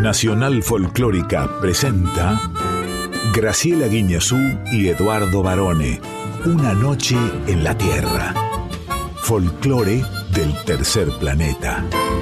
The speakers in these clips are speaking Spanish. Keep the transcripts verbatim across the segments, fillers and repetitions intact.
Nacional Folclórica presenta Graciela Guiñazú y Eduardo Barone, Una noche en la Tierra. Folclore del tercer planeta.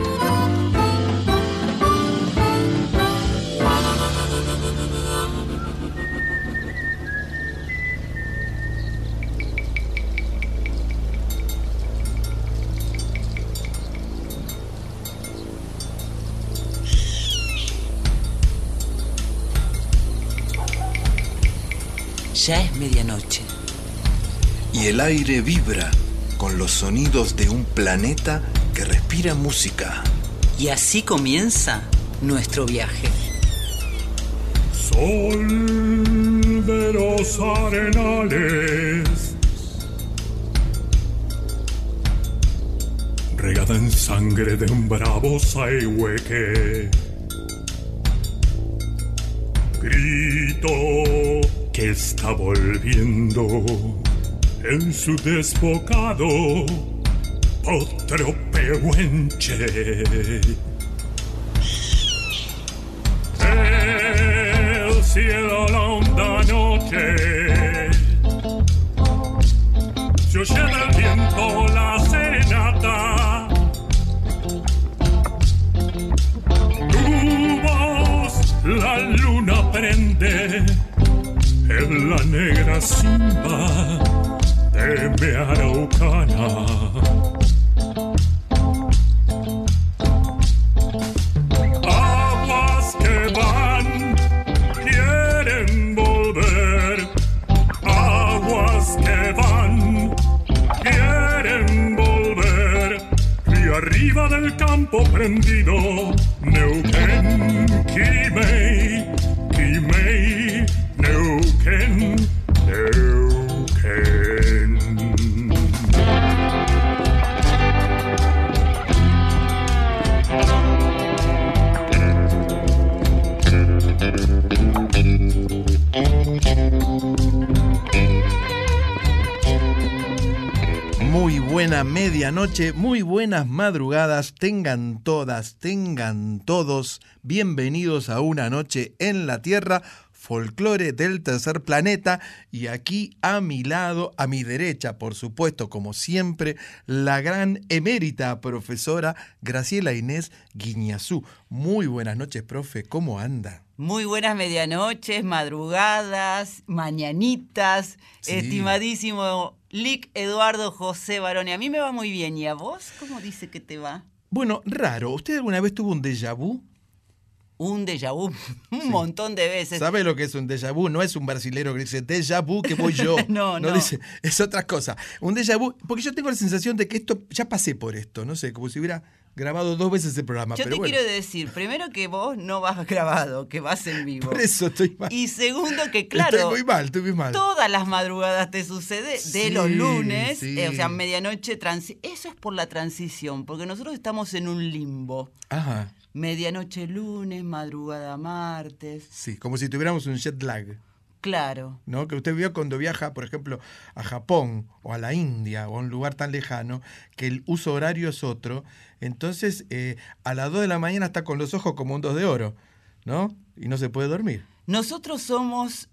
Ya es medianoche. Y el aire vibra con los sonidos de un planeta que respira música. Y así comienza nuestro viaje. Sol de los arenales, regada en sangre de un bravo saihueque. Grito que está volviendo en su desbocado otro pehuenche. El cielo, la honda noche, se oye del viento la serenata. Tu voz la luna prende en la negra simba de mi Araucana. Aguas que van, quieren volver. Aguas que van, quieren volver. Y arriba del campo prendido, Neuquén, Quimei, Quimei, Neuquén, Neuquén. Muy buena medianoche, muy buenas madrugadas, tengan todas, tengan todos, bienvenidos a Una noche en la Tierra, folclore del tercer planeta, y aquí a mi lado, a mi derecha, por supuesto, como siempre, la gran emérita profesora Graciela Inés Guiñazú. Muy buenas noches, profe, ¿cómo anda? Muy buenas medianoches, madrugadas, mañanitas, sí. Estimadísimo Lic Eduardo José Barone. A mí me va muy bien, ¿y a vos? ¿Cómo dice que te va? Bueno, raro. ¿Usted alguna vez tuvo un déjà vu? Un déjà vu, un sí. montón de veces. ¿Sabe lo que es un déjà vu? No es un brasilero que dice déjà vu que voy yo. no, no. No dice, es otra cosa. Un déjà vu, porque yo tengo la sensación de que esto, ya pasé por esto, no sé, como si hubiera grabado dos veces el programa. Yo pero te bueno. quiero decir, primero que vos no vas grabado, que vas en vivo. Por eso estoy mal. Y segundo que, claro, estoy muy mal, estoy muy mal. Todas las madrugadas te sucede, sí, de los lunes, sí. eh, o sea, medianoche, transi- eso es por la transición, porque nosotros estamos en un limbo. Ajá. Medianoche lunes, madrugada martes. Sí, como si tuviéramos un jet lag. Claro. ¿No? Que usted vio cuando viaja, por ejemplo, a Japón o a la India o a un lugar tan lejano, que el uso horario es otro. Entonces, eh, a las dos de la mañana está con los ojos como un dos de oro, ¿no? Y no se puede dormir. Nosotros somos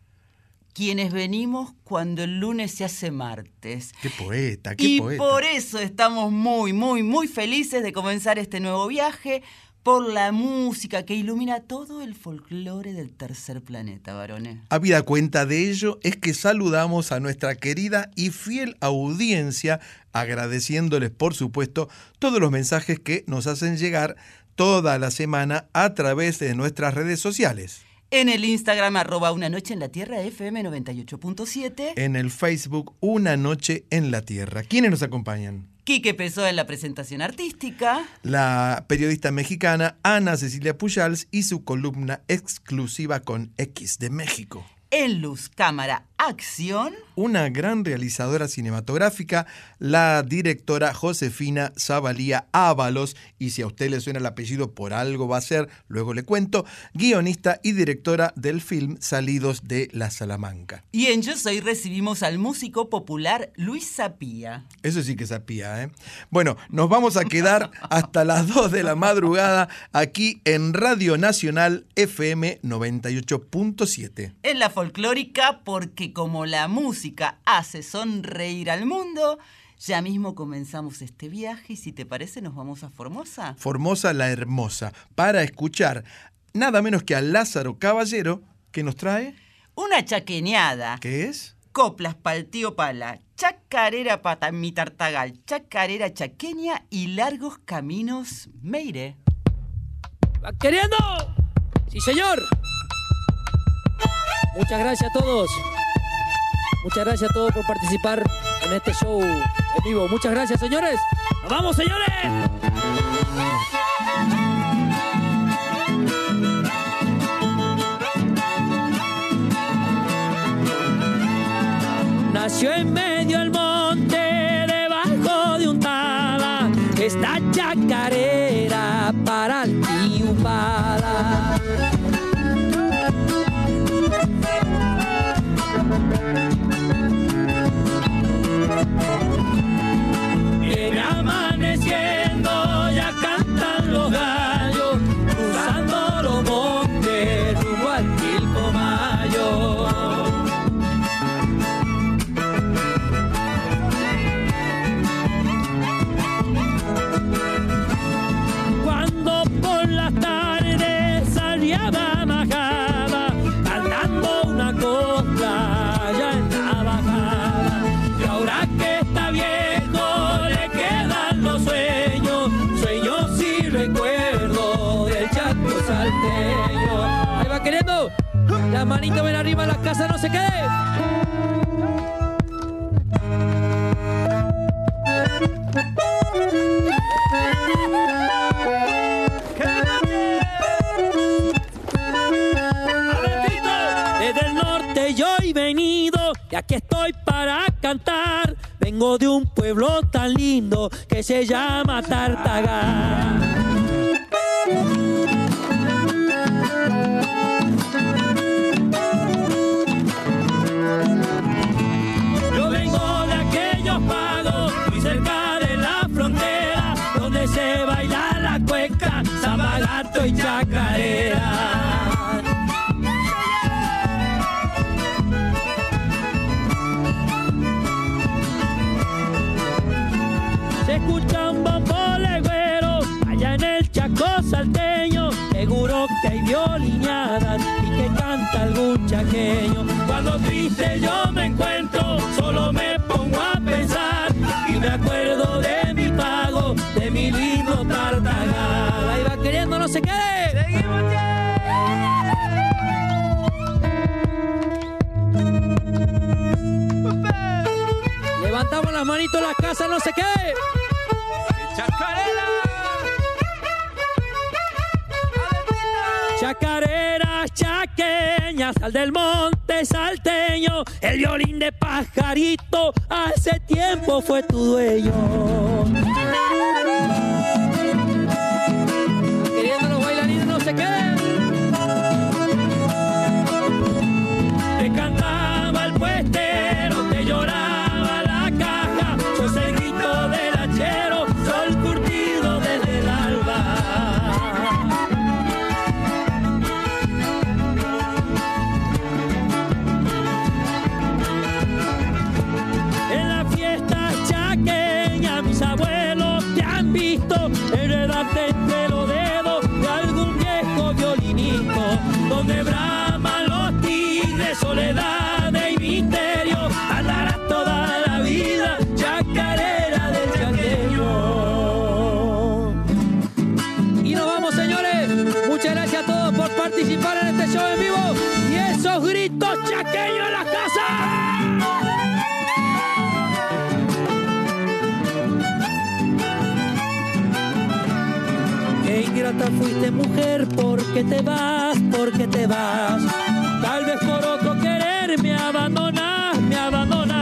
quienes venimos cuando el lunes se hace martes. ¡Qué poeta, qué y poeta! Y por eso estamos muy, muy, muy felices de comenzar este nuevo viaje por la música que ilumina todo el folclore del tercer planeta, Barone. Habida cuenta de ello es que saludamos a nuestra querida y fiel audiencia, agradeciéndoles, por supuesto, todos los mensajes que nos hacen llegar toda la semana a través de nuestras redes sociales. En el Instagram, arroba Una Noche en la Tierra, F M noventa y ocho punto siete. En el Facebook, Una Noche en la Tierra. ¿Quiénes nos acompañan? Quique Pessoa en la presentación artística. La periodista mexicana Ana Cecilia Pujals y su columna exclusiva con X de México. En Luz, Cámara, Acción. una gran realizadora cinematográfica, la directora Josefina Zavalía Ábalos, y si a usted le suena el apellido por algo va a ser, luego le cuento, guionista y directora del film Salidos de la Salamanca. Y en Yo Soy recibimos al músico popular Luis Sapía. Eso sí que sapía, ¿eh? Bueno, nos vamos a quedar hasta las dos de la madrugada aquí en Radio Nacional F M noventa y ocho punto siete. En la folclórica, porque como la música hace sonreír al mundo, ya mismo comenzamos este viaje y si te parece nos vamos a Formosa. Formosa la Hermosa, para escuchar nada menos que a Lázaro Caballero, que nos trae... Una chaqueñada. ¿Qué es? Coplas pal tío pala, chacarera pata mi tartagal, chacarera chaqueña y largos caminos meire. ¿Va queriendo? Sí, señor. Muchas gracias a todos. Muchas gracias a todos por participar en este show en vivo. Muchas gracias, señores. ¡Nos vamos, señores! Nació en medio del monte, debajo de un tala, esta chacarera para el tío Pala. Viene amaneciendo, ya cantan los gallos, cruzando los montes, rumbo al Pilcomayo. Cuando por las tardes salía la majada, cantando una copla allá en la bajada. Y ahora que está viejo le quedan los sueños, sueños y recuerdos del Chaco salteño. Ahí va queriendo, las manitos ven arriba, las casas no se quede. Desde el norte yo he venido y aquí estoy para cantar. Vengo de un pueblo tan lindo que se llama Tartagal. Yo vengo de aquellos pagos muy cerca de la frontera, donde se baila la cueca, samba, gato y chacarera. Se escucha un bombo legüero allá en el Chaco salteño, seguro que hay violinadas y que canta algún chaqueño. Cuando triste yo me encuentro, solo me pongo a pensar y me acuerdo de mi pago, de mi lindo Tartagal. Ahí va queriendo, no se quede. ¡Seguimos ya! Levantamos las manitos, las casas no se quede. ¡Chacarera! Chacareras chaqueñas, sal del monte salteño, el violín de Pajarito hace tiempo fue tu dueño. Queriendo los bailarines no se queden. Te cantaba el puestero, te lloraba la caja, sos el grito del hachero, sol curtido desde el alba. En la fiesta chaqueña mis abuelos te han visto, heredate entre los dedos de algún viejo violinito, donde braman los tigres, soledad y misterio, andarás toda la vida, chacarera del chaqueño. Y nos vamos, señores. Muchas gracias a todos por participar en este show en vivo y esos gritos chaqueños en las casas. Qué ingrata fuiste, mujer, porque te vas, porque te vas. Tal vez por otro querer me abandonas, me abandonas.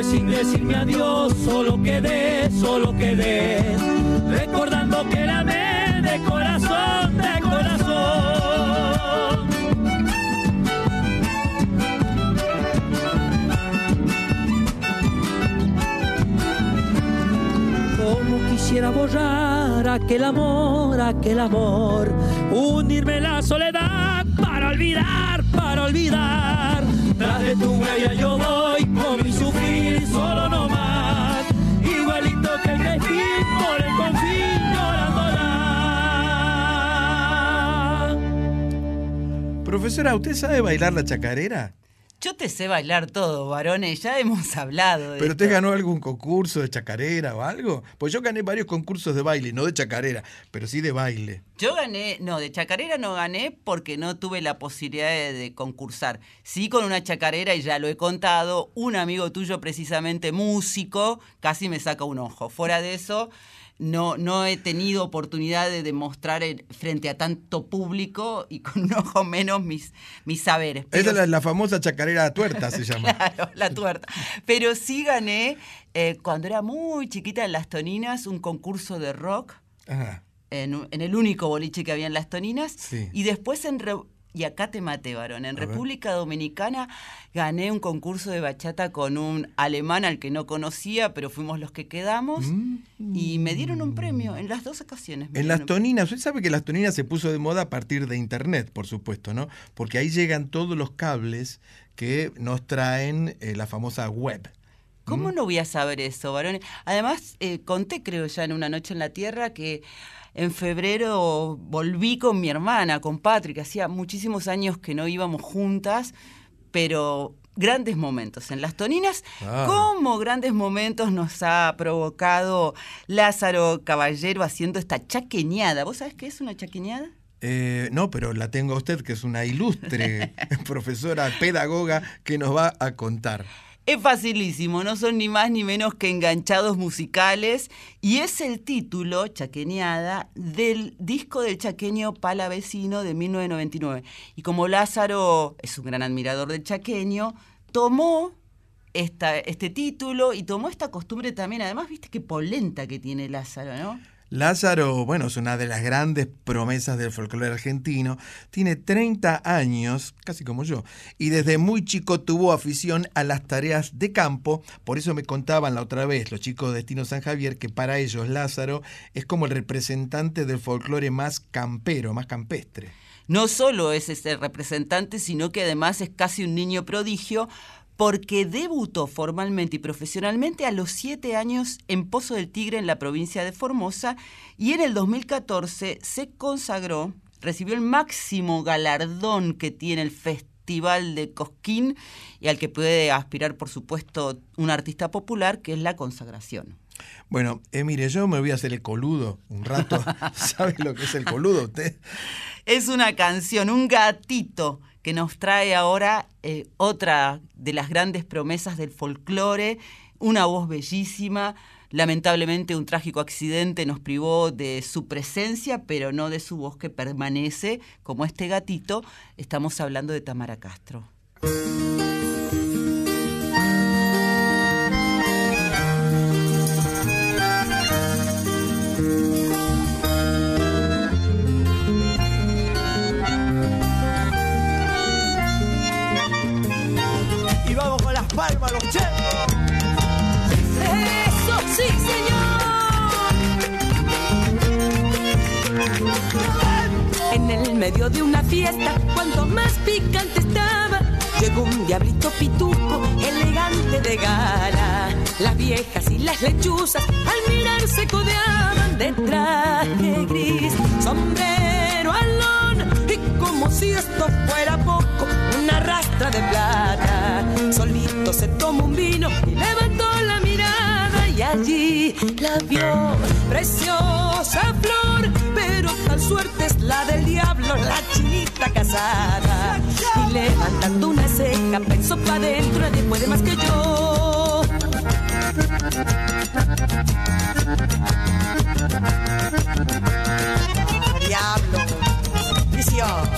sin decirme adiós, solo quedé, solo quedé, recordando que la amé de corazón, de corazón. Como quisiera borrar aquel amor, aquel amor, hundirme en la soledad para olvidar, para olvidar. Tras de tu huella yo voy con mi sufrir, solo no más, igualito que el delfín por el confín llorándola. Profesora, ¿usted sabe bailar la chacarera? Yo te sé bailar todo, varones, ya hemos hablado de ¿Pero esto. usted ganó algún concurso de chacarera o algo? Pues yo gané varios concursos de baile, no de chacarera, pero sí de baile. Yo gané, no, de chacarera no gané porque no tuve la posibilidad de, de concursar. Sí con una chacarera, y ya lo he contado, un amigo tuyo precisamente músico, casi me saca un ojo. Fuera de eso, no, no he tenido oportunidad de demostrar en- frente a tanto público y con un ojo menos mis, mis saberes. Pero Esa es la, la famosa chacarera tuerta, se llama. Claro, la tuerta. Pero sí gané, eh, cuando era muy chiquita en Las Toninas, un concurso de rock, Ajá. en, un- en el único boliche que había en Las Toninas. Sí. Y después en... Re- y acá te maté, varón. En A ver. República Dominicana gané un concurso de bachata con un alemán al que no conocía, pero fuimos los que quedamos. Y me dieron un premio en las dos ocasiones. me En dieron Las un- Toninas, usted sabe que Las Toninas se puso de moda a partir de internet, por supuesto, ¿no? Porque ahí llegan todos los cables que nos traen eh, la famosa web. ¿Cómo no voy a saber eso, varones? Además, eh, conté, creo ya en Una Noche en la Tierra, que en febrero volví con mi hermana, con Patrick. Hacía muchísimos años que no íbamos juntas, pero grandes momentos. En Las Toninas, Ah. ¿cómo grandes momentos nos ha provocado Lázaro Caballero haciendo esta chaqueñada? ¿Vos sabés qué es una chaqueñada? Eh, no, pero la tengo a usted, que es una ilustre profesora pedagoga que nos va a contar. Es facilísimo, no son ni más ni menos que enganchados musicales, y es el título, Chaqueñada, del disco del chaqueño Palavecino de mil novecientos noventa y nueve. Y como Lázaro es un gran admirador del chaqueño, tomó esta, este título y tomó esta costumbre también. Además, viste qué polenta que tiene Lázaro, ¿no? Lázaro, bueno, es una de las grandes promesas del folclore argentino. Tiene treinta años, casi como yo, y desde muy chico tuvo afición a las tareas de campo. Por eso me contaban la otra vez los chicos de Destino San Javier que para ellos Lázaro es como el representante del folclore más campero, más campestre. No solo es ese representante, sino que además es casi un niño prodigio, porque debutó formalmente y profesionalmente a los siete años en Pozo del Tigre, en la provincia de Formosa, y en el dos mil catorce se consagró, recibió el máximo galardón que tiene el Festival de Cosquín, y al que puede aspirar, por supuesto, un artista popular, que es la consagración. Bueno, eh, mire, yo me voy a hacer el coludo un rato. ¿Sabe lo que es el coludo usted? Es una canción, un gatito, que nos trae ahora eh, otra de las grandes promesas del folclore, una voz bellísima. Lamentablemente un trágico accidente nos privó de su presencia, pero no de su voz, que permanece como este gatito. Estamos hablando de Tamara Castro. Y vamos con las palmas, los chicos. Eso sí, señor. En el medio de una fiesta, cuanto más picante estaba, llegó un diablito pituco, elegante de gala. Las viejas y las lechuzas al mirar se codeaban de traje gris, sombrero alón, y como si esto fuera poco, una rastra de plata. Solito se tomó un vino y levantó la mirada, y allí la vio, preciosa flor, pero tal suerte es la del diablo, la chinita casada. Y levantando una ceja pensó pa' dentro, nadie puede más que yo. Diablo, visión.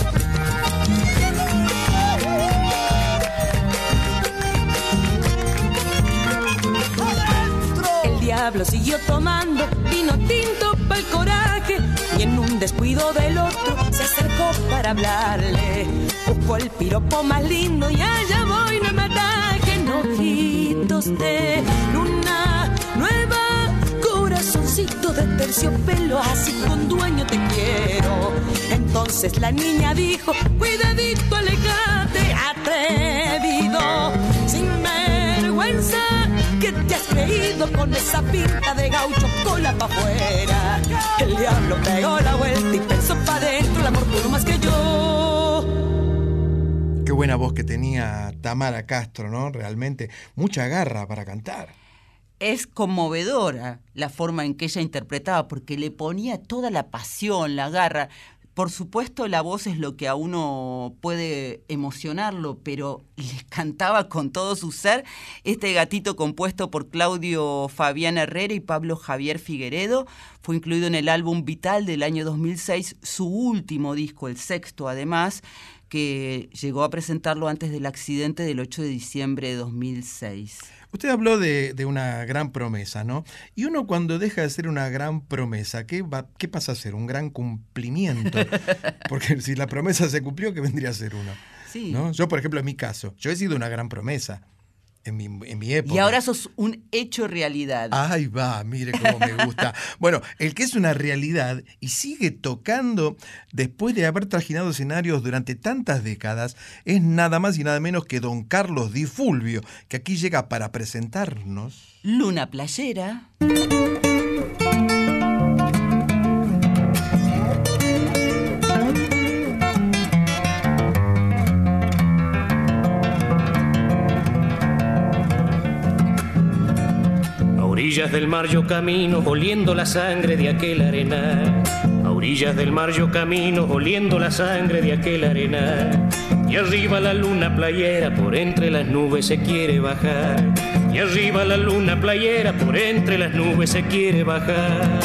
diablo siguió tomando vino tinto pa'l coraje, y en un descuido del otro se acercó para hablarle. Buscó el piropo más lindo y allá voy, no me ataque. Ojitos de luna nueva, corazoncito de terciopelo, así con dueño te quiero. Entonces la niña dijo, cuidadito, alejate, atrevido, sin vergüenza, que te has creído con esa pinta de gaucho, cola pa' afuera. El diablo pegó la vuelta y pensó pa' adentro, el amor pudo más que yo. Qué buena voz que tenía Tamara Castro, ¿no? Realmente, mucha garra para cantar. Es conmovedora la forma en que ella interpretaba, porque le ponía toda la pasión, la garra. Por supuesto, la voz es lo que a uno puede emocionarlo, pero le cantaba con todo su ser. Este gatito, compuesto por Claudio Fabián Herrera y Pablo Javier Figueredo, fue incluido en el álbum Vital del año dos mil seis, su último disco, el sexto además, que llegó a presentarlo antes del accidente del ocho de diciembre de dos mil seis. Usted habló de, de una gran promesa, ¿no? Y uno cuando deja de ser una gran promesa, ¿qué, va, qué pasa a ser? Un gran cumplimiento. Porque si la promesa se cumplió, ¿qué vendría a ser uno? Sí. ¿No? Yo, por ejemplo, en mi caso, yo he sido una gran promesa en mi, en mi época. Y ahora sos un hecho realidad. Ahí va, mire cómo me gusta. Bueno, el que es una realidad y sigue tocando después de haber trajinado escenarios durante tantas décadas es nada más y nada menos que don Carlos Di Fulvio, que aquí llega para presentarnos Luna Playera. A orillas del mar yo camino, oliendo la sangre de aquel arenal. A orillas del mar yo camino, oliendo la sangre de aquel arenal. Y arriba la luna playera, por entre las nubes se quiere bajar. Y arriba la luna playera, por entre las nubes se quiere bajar.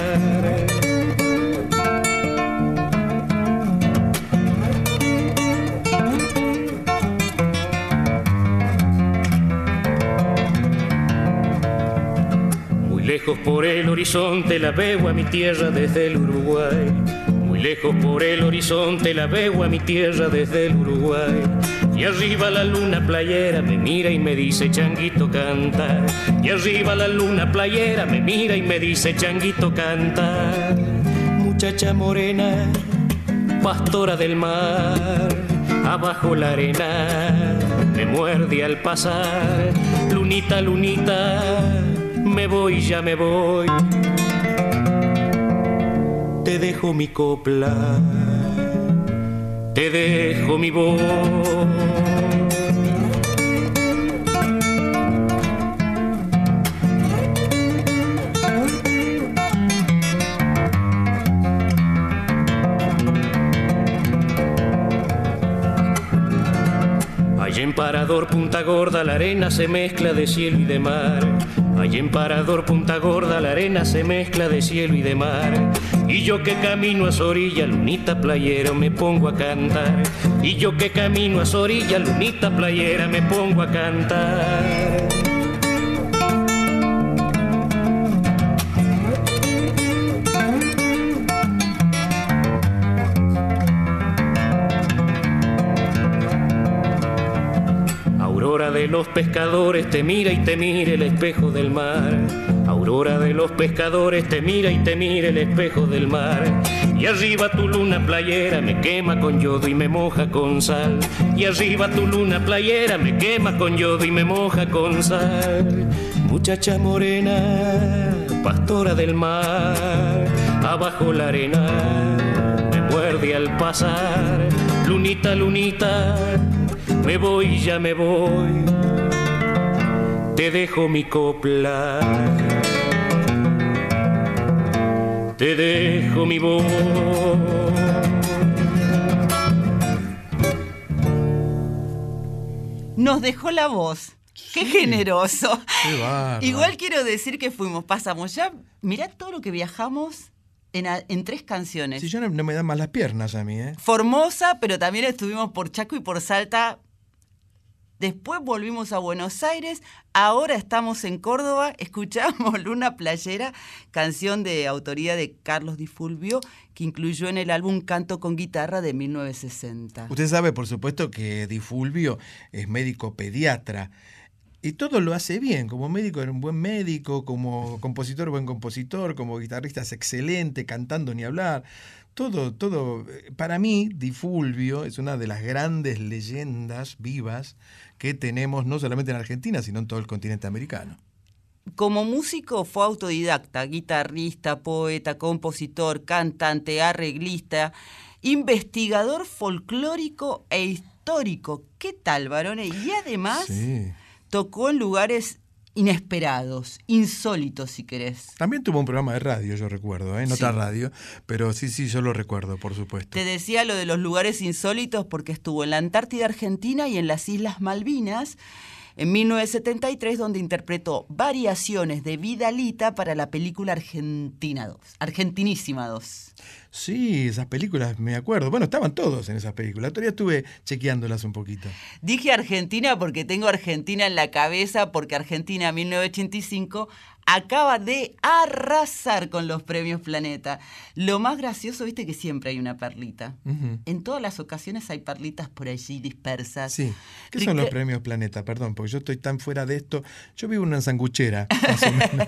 Lejos por el horizonte la veo a mi tierra desde el Uruguay. Muy lejos por el horizonte la veo a mi tierra desde el Uruguay. Y arriba la luna playera me mira y me dice changuito canta. Y arriba la luna playera me mira y me dice changuito canta. Muchacha morena, pastora del mar, abajo la arena me muerde al pasar. Lunita, lunita, me voy, ya me voy. Te dejo mi copla, te dejo mi voz. Allí en Parador, Punta Gorda, la arena se mezcla de cielo y de mar. Allí en Parador, Punta Gorda, la arena se mezcla de cielo y de mar. Y yo que camino a su orilla, lunita playera, me pongo a cantar. Y yo que camino a su orilla, lunita playera, me pongo a cantar. Aurora de los pescadores, te mira y te mira el espejo del mar. Aurora de los pescadores, te mira y te mira el espejo del mar. Y arriba tu luna playera me quema con yodo y me moja con sal. Y arriba tu luna playera me quema con yodo y me moja con sal. Muchacha morena, pastora del mar, abajo la arena me muerde al pasar. Lunita, lunita, me voy, ya me voy, te dejo mi copla, te dejo mi voz. Nos dejó la voz. ¡Qué sí, generoso! Qué bárbaro. Igual quiero decir que fuimos, pasamos ya, mirá todo lo que viajamos en, a, en tres canciones. Si yo no, no me dan más las piernas a mí, ¿eh? Formosa, pero también estuvimos por Chaco y por Salta. después volvimos a Buenos Aires, ahora estamos en Córdoba, escuchamos Luna Playera, canción de autoría de Carlos Di Fulvio, que incluyó en el álbum Canto con Guitarra de mil novecientos sesenta. Usted sabe, por supuesto, que Di Fulvio es médico pediatra. Y todo lo hace bien, como médico era un buen médico, como compositor buen compositor, como guitarrista es excelente, cantando ni hablar. Todo, todo, para mí, Di Fulvio es una de las grandes leyendas vivas que tenemos no solamente en Argentina, sino en todo el continente americano. Como músico fue autodidacta, guitarrista, poeta, compositor, cantante, arreglista, investigador folclórico e histórico. ¿Qué tal, varones? Y además... Sí. Tocó en lugares inesperados, insólitos, si querés. También tuvo un programa de radio, yo recuerdo, ¿eh? En Sí. otra radio, pero sí, sí, yo lo recuerdo, por supuesto. Te decía lo de los lugares insólitos porque estuvo en la Antártida Argentina y en las Islas Malvinas en mil novecientos setenta y tres, donde interpretó variaciones de Vidalita para la película Argentina dos, Argentinísima dos. Sí, esas películas me acuerdo. Bueno, estaban todos en esas películas. Todavía estuve chequeándolas un poquito. Dije Argentina porque tengo Argentina en la cabeza, porque Argentina mil novecientos ochenta y cinco acaba de arrasar con los premios Planeta. Lo más gracioso, viste que siempre hay una perlita. Uh-huh. En todas las ocasiones hay perlitas por allí dispersas. Sí. ¿Qué Ric- son los premios Planeta? Perdón, porque yo estoy tan fuera de esto. Yo vivo en una sanguchera, más o menos.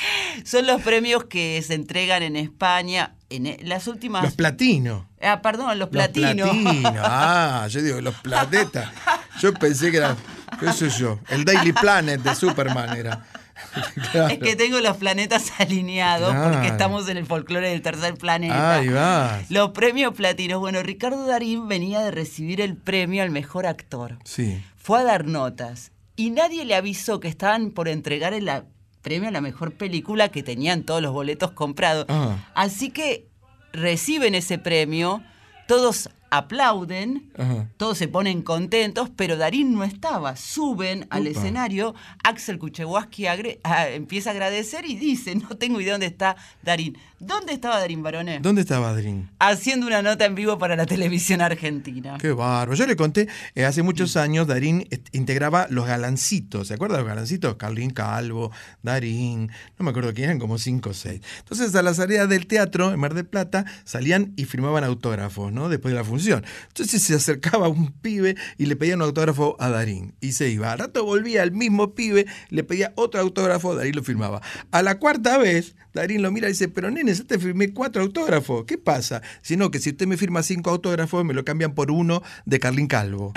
Son los premios que se entregan en España en las últimas... Los platinos. Ah, perdón, los platinos. Los platinos. Ah, yo digo, los planetas. Yo pensé que era, qué sé yo, el Daily Planet de Superman era. Claro. Es que tengo los planetas alineados, Claro. porque estamos en el folclore del tercer planeta. Ahí va. Los premios platinos. Bueno, Ricardo Darín venía de recibir el premio al mejor actor. Sí. Fue a dar notas y nadie le avisó que estaban por entregar el a- premio a la mejor película, que tenían todos los boletos comprados. Ah. Así que reciben ese premio, todos aplauden, Ajá. todos se ponen contentos, pero Darín no estaba. Suben al Upa. escenario, Axel Kuchewaski agre- a- empieza a agradecer y dice, no tengo idea dónde está Darín. ¿Dónde estaba Darín, varones? ¿Dónde estaba Darín? Haciendo una nota en vivo para la televisión argentina. Qué bárbaro. Yo le conté, eh, hace muchos años Darín est- integraba Los Galancitos. ¿Se acuerdan de Los Galancitos? Carlín Calvo, Darín, no me acuerdo quién eran, como cinco o seis. Entonces a la salida del teatro, en Mar del Plata, salían y firmaban autógrafos, ¿no? Después de la función. Entonces se acercaba un pibe y le pedía un autógrafo a Darín. Y se iba. Al rato volvía el mismo pibe, le pedía otro autógrafo, Darín lo firmaba. A la cuarta vez, Darín lo mira y dice, pero nene, ya te firmé cuatro autógrafos. ¿Qué pasa? Sino que si usted me firma cinco autógrafos, me lo cambian por uno de Carlín Calvo.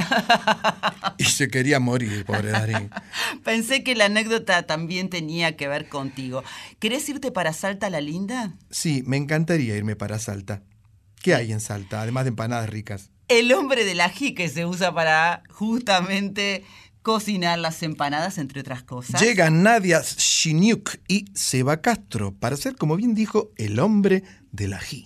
Y se quería morir, pobre Darín. Pensé que la anécdota también tenía que ver contigo. ¿Querés irte para Salta la Linda? Sí, me encantaría irme para Salta. ¿Qué hay en Salta, además de empanadas ricas? El hombre del ají, que se usa para justamente cocinar las empanadas, entre otras cosas. Llegan Nadia Shiniuk y Seba Castro para ser, como bien dijo, el hombre del ají.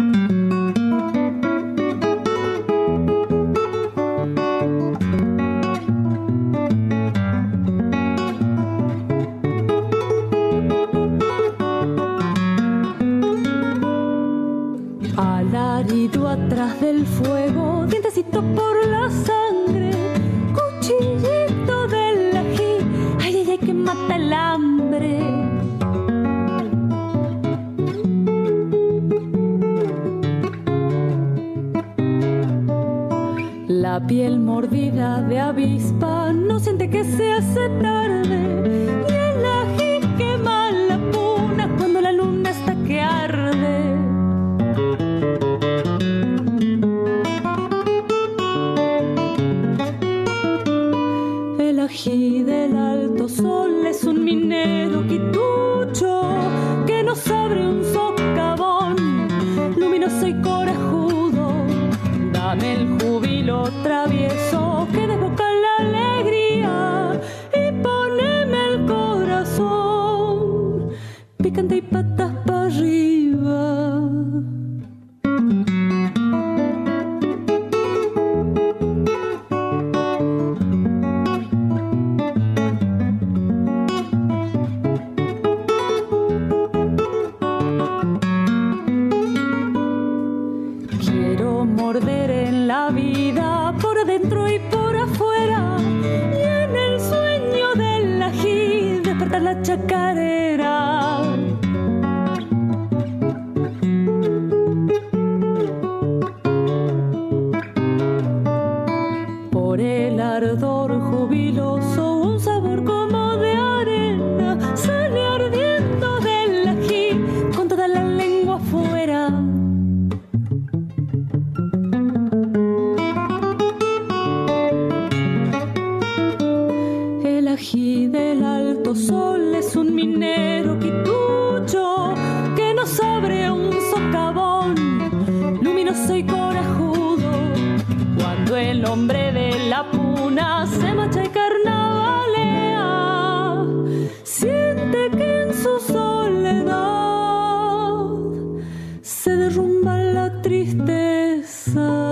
Alarido atrás del fuego, dientecito por la sangre, cuchillito del ají, ay, ay, ay, que mata el hambre. La piel mordida de avispa no siente que se hace tarde, y el ají quema la puna cuando la luna está que arde. El ají del alto sol es un minero quitucho que nos abre un socavón luminoso y corajudo. Dame el júbilo travieso que desboca la alegría y poneme el corazón picante y patas para arriba. Quiero morder en la vida por adentro y por afuera cantar la chacarera. Por el ardor jubiloso, un sabor como de arena sale ardiendo del ají con toda la lengua afuera. El ají del alto sol es un minero quitucho que nos abre un socavón luminoso y corajudo. Cuando el hombre de la puna se marcha y carnavalea, siente que en su soledad se derrumba la tristeza.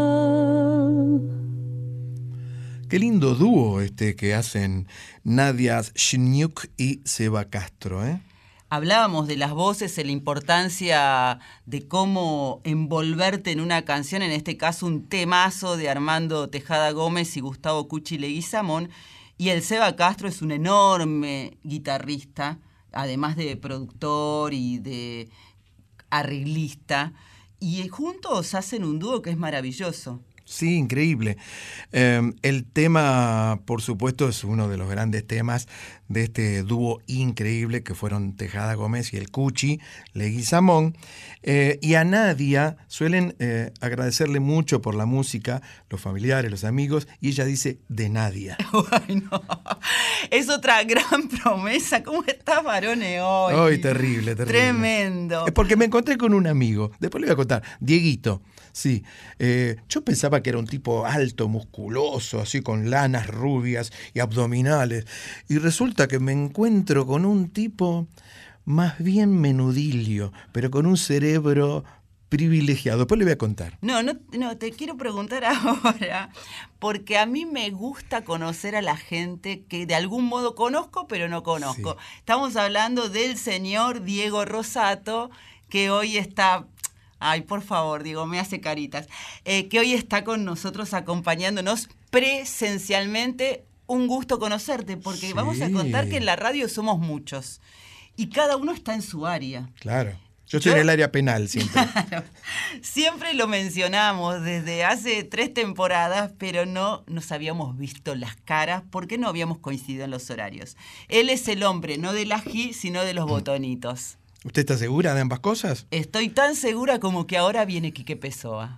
Qué lindo dúo este que hacen Nadia Schniuk y Seba Castro, ¿eh? Hablábamos de las voces, de la importancia de cómo envolverte en una canción, en este caso un temazo de Armando Tejada Gómez y Gustavo Cuchi Leguizamón, y el Seba Castro es un enorme guitarrista, además de productor y de arreglista, y juntos hacen un dúo que es maravilloso. Sí, increíble. Eh, el tema, por supuesto, es uno de los grandes temas de este dúo increíble que fueron Tejada Gómez y el Cuchi Leguizamón. Eh, y a Nadia suelen eh, agradecerle mucho por la música, los familiares, los amigos, y ella dice de Nadia. Ay, no. Es otra gran promesa. ¿Cómo estás, Barone, hoy? Hoy terrible, terrible. Tremendo. Es porque me encontré con un amigo, después le voy a contar, Dieguito. Sí, eh, yo pensaba que era un tipo alto, musculoso, así con lanas rubias y abdominales, y resulta que me encuentro con un tipo más bien menudillo, pero con un cerebro privilegiado. Después le voy a contar. No, no, no, te quiero preguntar ahora, porque a mí me gusta conocer a la gente que de algún modo conozco, pero no conozco. Sí. Estamos hablando del señor Diego Rosato, que hoy está... Ay, por favor, Diego, me hace caritas. Eh, que hoy está con nosotros acompañándonos presencialmente. Un gusto conocerte, porque sí. Vamos a contar que en la radio somos muchos. Y cada uno está en su área. Claro. Yo estoy Yo, en el área penal siempre. Claro. Siempre lo mencionamos desde hace tres temporadas, pero no nos habíamos visto las caras porque no habíamos coincidido en los horarios. Él es el hombre, no del ají, sino de los botonitos. ¿Usted está segura de ambas cosas? Estoy tan segura como que ahora viene Quique Pessoa.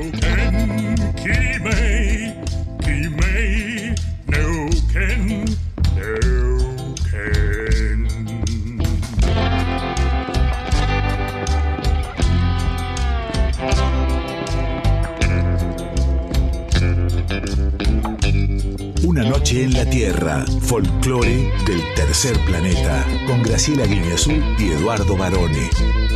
Una noche en la Tierra, folclore del tercer planeta, con Graciela Guiñazú y Eduardo Barone.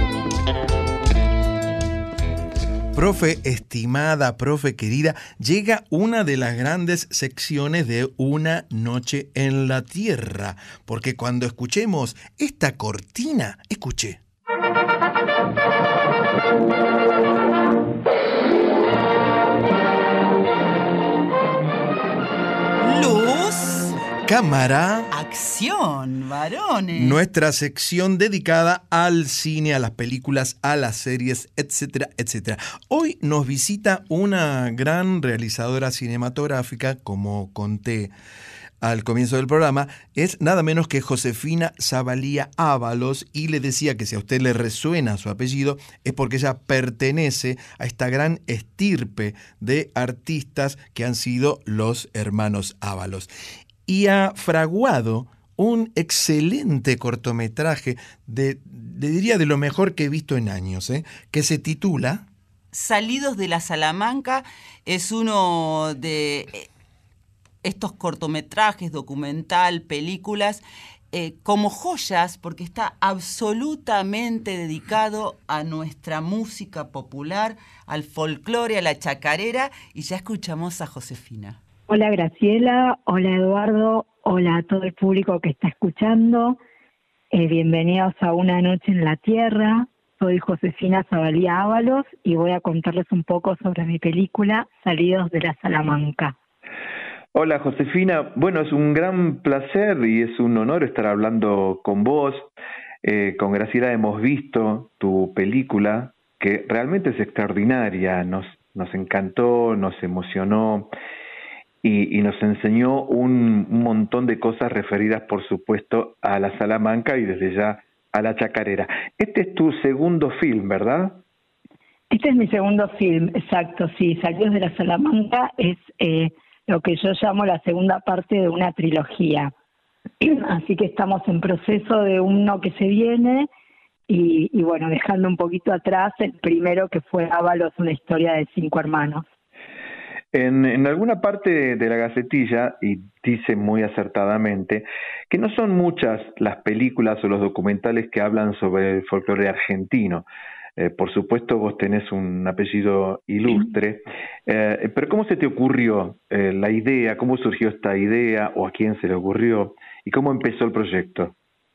Profe estimada, profe querida, llega una de las grandes secciones de Una noche en la Tierra, porque cuando escuchemos esta cortina, escuché. Luz, cámara, acción, varones. Nuestra sección dedicada al cine, a las películas, a las series, etcétera, etcétera. Hoy nos visita una gran realizadora cinematográfica, como conté al comienzo del programa, es nada menos que Josefina Zavalía Ábalos, y le decía que si a usted le resuena su apellido es porque ella pertenece a esta gran estirpe de artistas que han sido los hermanos Ábalos. Y ha fraguado un excelente cortometraje, de, de diría de lo mejor que he visto en años, ¿eh? Que se titula Salidos de la Salamanca. Es uno de estos cortometrajes, documental, películas, eh, como joyas, porque está absolutamente dedicado a nuestra música popular, al folclore, a la chacarera, y ya escuchamos a Josefina. Hola Graciela, hola Eduardo, hola a todo el público que está escuchando, eh, bienvenidos a Una noche en la Tierra. Soy Josefina Zavalía Ábalos y voy a contarles un poco sobre mi película Salidos de la Salamanca. Hola Josefina, bueno, es un gran placer y es un honor estar hablando con vos. Eh, con Graciela hemos visto tu película, que realmente es extraordinaria, nos, nos encantó, nos emocionó y, y nos enseñó un, un montón de cosas referidas, por supuesto, a la Salamanca y desde ya a la Chacarera. Este es tu segundo film, ¿verdad? Este es mi segundo film, exacto, sí, Salidos de la Salamanca es eh, lo que yo llamo la segunda parte de una trilogía. Así que estamos en proceso de uno que se viene y, y bueno, dejando un poquito atrás el primero que fue Ábalos, una historia de cinco hermanos. En, en alguna parte de la Gacetilla, y dice muy acertadamente, que no son muchas las películas o los documentales que hablan sobre el folclore argentino. Eh, por supuesto, vos tenés un apellido ilustre, eh, pero ¿cómo se te ocurrió eh, la idea? ¿Cómo surgió esta idea? ¿O a quién se le ocurrió? ¿Y cómo empezó el proyecto?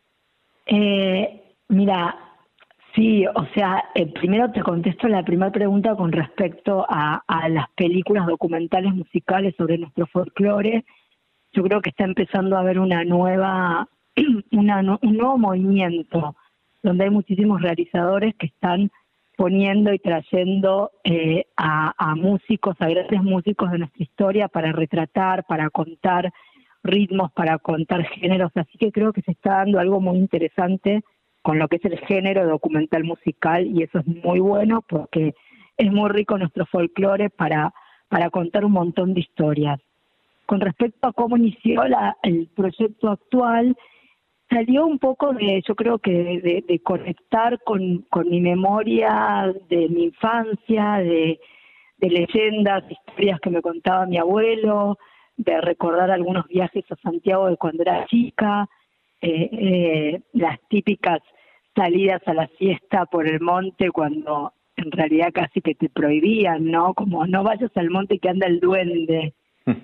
Eh, mira, sí, o sea, eh, primero te contesto la primera pregunta con respecto a, a las películas documentales musicales sobre nuestro folclore. Yo creo que está empezando a haber una nueva, una, un nuevo movimiento donde hay muchísimos realizadores que están poniendo y trayendo eh, a, a músicos, a grandes músicos de nuestra historia para retratar, para contar ritmos, para contar géneros, así que creo que se está dando algo muy interesante con lo que es el género documental musical y eso es muy bueno porque es muy rico nuestro folclore para, para contar un montón de historias. Con respecto a cómo inició la, el proyecto actual, salió un poco de, yo creo que de, de, de conectar con, con mi memoria de mi infancia, de, de leyendas, historias que me contaba mi abuelo, de recordar algunos viajes a Santiago de cuando era chica, eh, eh, las típicas salidas a la siesta por el monte cuando en realidad casi que te prohibían, ¿no? Como no vayas al monte que anda el duende.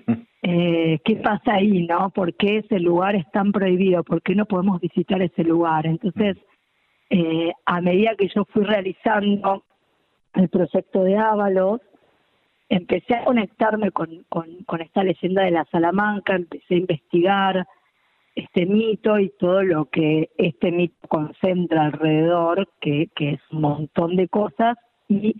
Eh, ¿Qué pasa ahí, no? ¿Por qué ese lugar es tan prohibido? ¿Por qué no podemos visitar ese lugar? Entonces, eh, a medida que yo fui realizando el proyecto de Ábalos, empecé a conectarme con, con, con esta leyenda de la Salamanca, empecé a investigar este mito y todo lo que este mito concentra alrededor, que, que es un montón de cosas, y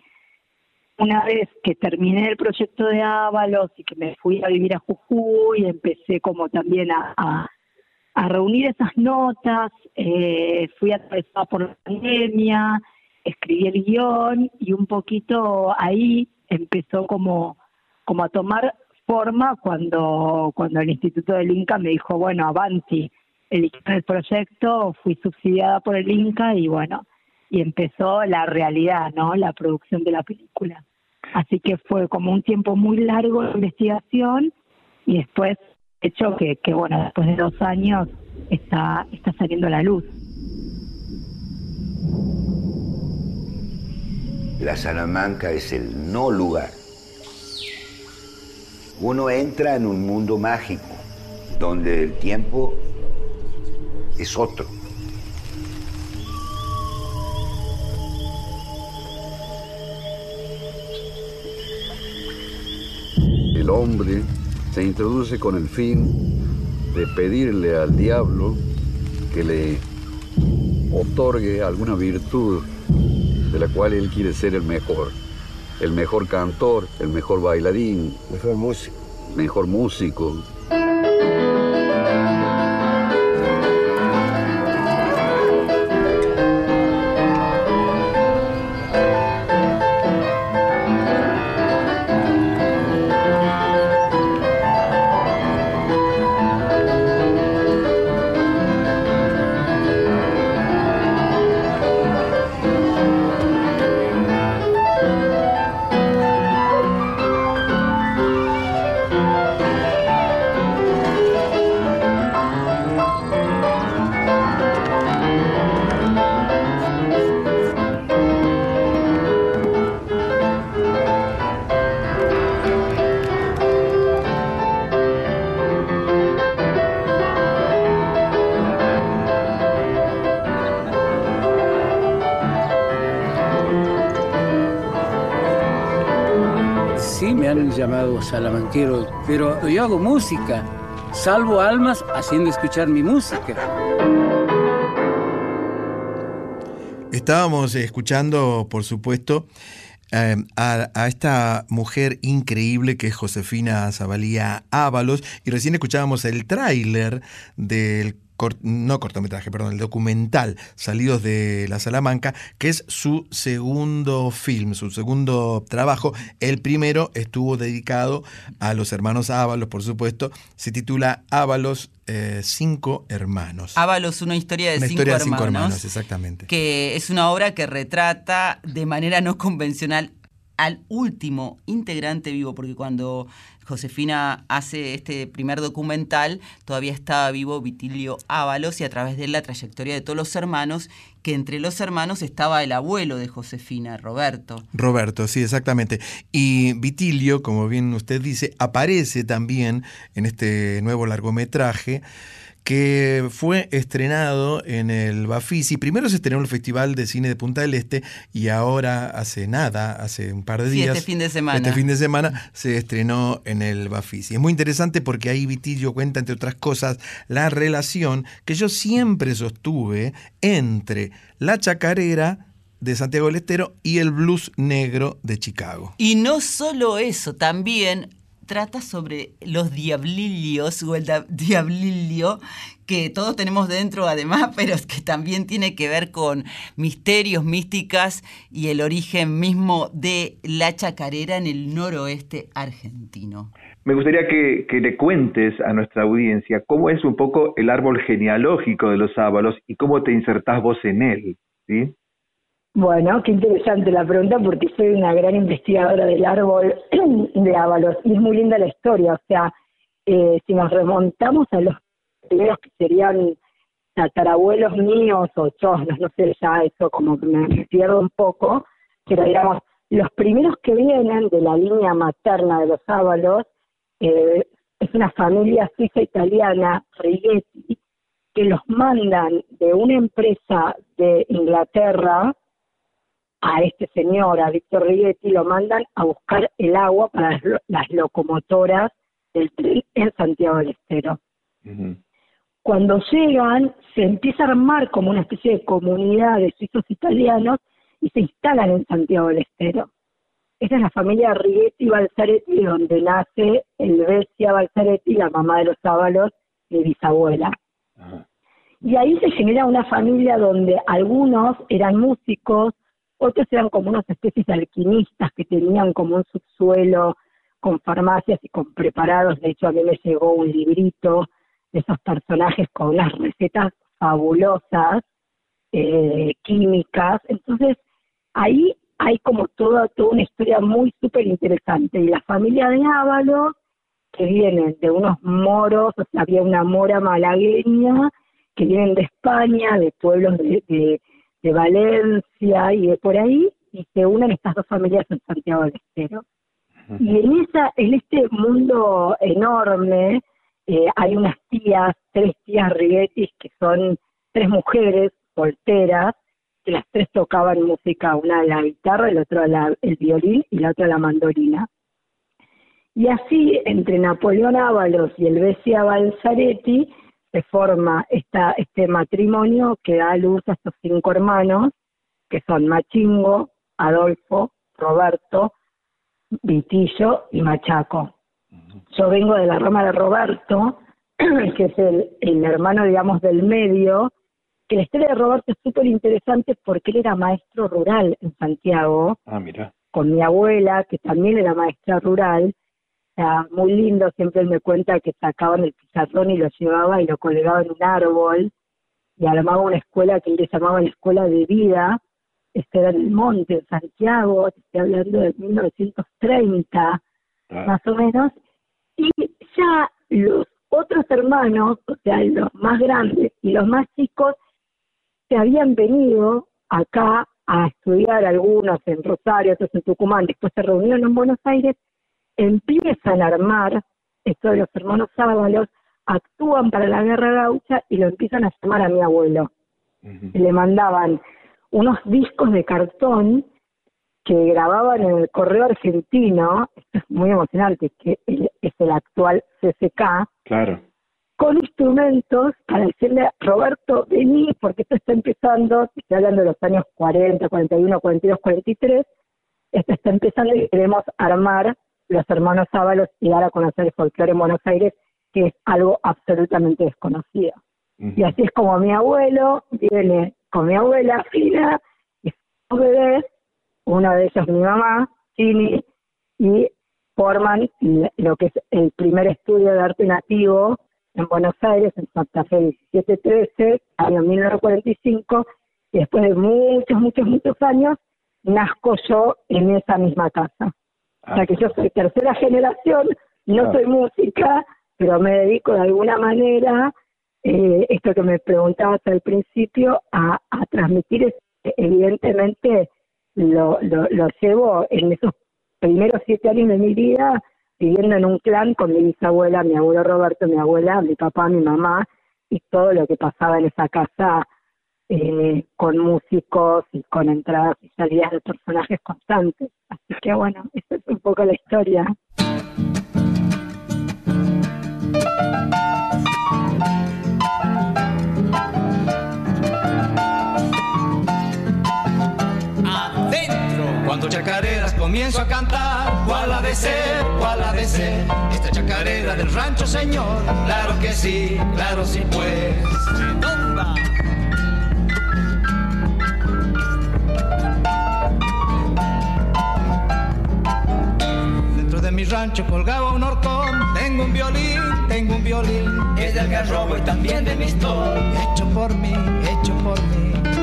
una vez que terminé el proyecto de Ábalos y que me fui a vivir a Jujuy, empecé como también a, a, a reunir esas notas, eh, fui atravesada por la pandemia, escribí el guión y un poquito ahí empezó como, como a tomar forma cuando, cuando el Instituto del Inca me dijo, bueno, avanti, eligieron el proyecto, fui subsidiada por el Inca y bueno, y empezó la realidad, ¿no? La producción de la película. Así que fue como un tiempo muy largo de investigación y después, hecho que, que bueno, después de dos años está, está saliendo a la luz. La Salamanca es el no lugar. Uno entra en un mundo mágico, donde el tiempo es otro. El hombre se introduce con el fin de pedirle al diablo que le otorgue alguna virtud de la cual él quiere ser el mejor. El mejor cantor, el mejor bailarín, mejor músico. Mejor músico. han llamado salamanquero, pero yo hago música. Salvo almas haciendo escuchar mi música. Estábamos escuchando, por supuesto, eh, a, a esta mujer increíble que es Josefina Zavalía Ábalos, y recién escuchábamos el tráiler del no cortometraje, perdón, el documental Salidos de la Salamanca, que es su segundo film, su segundo trabajo. El primero estuvo dedicado a los hermanos Ábalos, por supuesto. Se titula Ábalos, eh, Cinco Hermanos. Ábalos, una historia de, una cinco, historia de hermanos, cinco hermanos, exactamente. Que es una obra que retrata de manera no convencional al último integrante vivo, porque cuando Josefina hace este primer documental, todavía estaba vivo Vitilio Ábalos, y a través de él la trayectoria de todos los hermanos, que entre los hermanos estaba el abuelo de Josefina, Roberto. Roberto, sí, exactamente. Y Vitilio, como bien usted dice, aparece también en este nuevo largometraje, que fue estrenado en el Bafisi. Primero se estrenó en el Festival de Cine de Punta del Este, y ahora hace nada, hace un par de días, sí, este fin de semana. Este fin de semana se estrenó en el Bafisi. Es muy interesante porque ahí Vitilio cuenta, entre otras cosas, la relación que yo siempre sostuve entre la chacarera de Santiago del Estero y el blues negro de Chicago. Y no solo eso, también trata sobre los diablillos o el diablillo que todos tenemos dentro además, pero que también tiene que ver con misterios, místicas y el origen mismo de la chacarera en el noroeste argentino. Me gustaría que, que le cuentes a nuestra audiencia cómo es un poco el árbol genealógico de los Ábalos y cómo te insertás vos en él, ¿sí? Bueno, qué interesante la pregunta, porque soy una gran investigadora del árbol de Ábalos y es muy linda la historia. O sea, eh, si nos remontamos a los primeros que serían tatarabuelos míos o chosnos, no sé, ya eso como que me pierdo un poco, pero digamos, los primeros que vienen de la línea materna de los Ábalos eh, es una familia suiza-italiana, Righetti, que los mandan de una empresa de Inglaterra a este señor, a Víctor Righetti, lo mandan a buscar el agua para las, las locomotoras del tren en Santiago del Estero. Uh-huh. Cuando llegan, se empieza a armar como una especie de comunidad de suizos italianos y se instalan en Santiago del Estero. Esa es la familia Righetti Balzaretti, donde nace Helvecia Balzaretti, la mamá de los Ábalos, mi bisabuela. Uh-huh. Y ahí se genera una familia donde algunos eran músicos, otros eran como unas especies de alquimistas que tenían como un subsuelo con farmacias y con preparados. De hecho, a mí me llegó un librito de esos personajes con unas recetas fabulosas, eh, químicas. Entonces, ahí hay como toda, toda una historia muy súper interesante. Y la familia de Ábalos, que vienen de unos moros, o sea, había una mora malagueña, que vienen de España, de pueblos de... de de Valencia y de por ahí, y se unen estas dos familias en Santiago del Estero. Uh-huh. Y en esa, en este mundo enorme, eh, hay unas tías, tres tías Righetti, que son tres mujeres solteras, que las tres tocaban música, una la guitarra, la otra la, el violín y la otra la mandolina. Y así, entre Napoleón Ábalos y Helvecia Balzaretti, se forma esta, este matrimonio que da a luz a estos cinco hermanos, que son Machingo, Adolfo, Roberto, Vitillo y Machaco. Uh-huh. Yo vengo de la rama de Roberto, que es el, el hermano, digamos, del medio, que la historia de Roberto es súper interesante porque él era maestro rural en Santiago, ah, mira. Con mi abuela, que también era maestra rural. Muy lindo, siempre él me cuenta que sacaban el pizarrón y lo llevaba y lo colgaba en un árbol y armaba una escuela que él le llamaba la Escuela de Vida. Este era en el monte, en Santiago, estoy hablando de mil novecientos treinta, ah. más o menos. Y ya los otros hermanos, o sea, los más grandes y los más chicos, se habían venido acá a estudiar, algunos en Rosario, otros en Tucumán, después se reunieron en Buenos Aires, empiezan a armar, esto de los hermanos Ábalos, actúan para la guerra gaucha y lo empiezan a llamar a mi abuelo. Uh-huh. Le mandaban unos discos de cartón que grababan en el Correo Argentino, esto es muy emocionante, que es el actual C C K, claro, con instrumentos para decirle a Roberto, vení, porque esto está empezando, estoy hablando de los años cuarenta, cuarenta y uno, cuarenta y dos, cuarenta y tres, esto está empezando y queremos armar los hermanos Ábalos y dar a conocer el folclore en Buenos Aires, que es algo absolutamente desconocido. Uh-huh. Y así es como mi abuelo viene con mi abuela Fina y sus bebés, uno de ellos mi mamá, Chini, y forman lo que es el primer estudio de arte nativo en Buenos Aires, en Santa Fe diecisiete trece, año mil novecientos cuarenta y cinco, y después de muchos, muchos, muchos años, nazco yo en esa misma casa. Ah. O sea que yo soy tercera generación, no ah. soy música, pero me dedico de alguna manera, eh, esto que me preguntabas al principio, a, a transmitir, evidentemente, Lo, lo, lo llevo en esos primeros siete años de mi vida viviendo en un clan con mi bisabuela, mi abuelo Roberto, mi abuela, mi papá, mi mamá y todo lo que pasaba en esa casa eh, con músicos y con entradas y salidas de personajes constantes. Así que bueno, esa es un poco la historia. Cuando chacareras comienzo a cantar, ¿cuál ha de ser? ¿Cuál ha de ser? Esta chacarera del rancho, señor. Claro que sí, claro sí pues. ¡Redonda! Dentro de mi rancho colgaba un horcón. Tengo un violín, tengo un violín. Es del garrobo y también de mi stol. Hecho por mí, hecho por mí.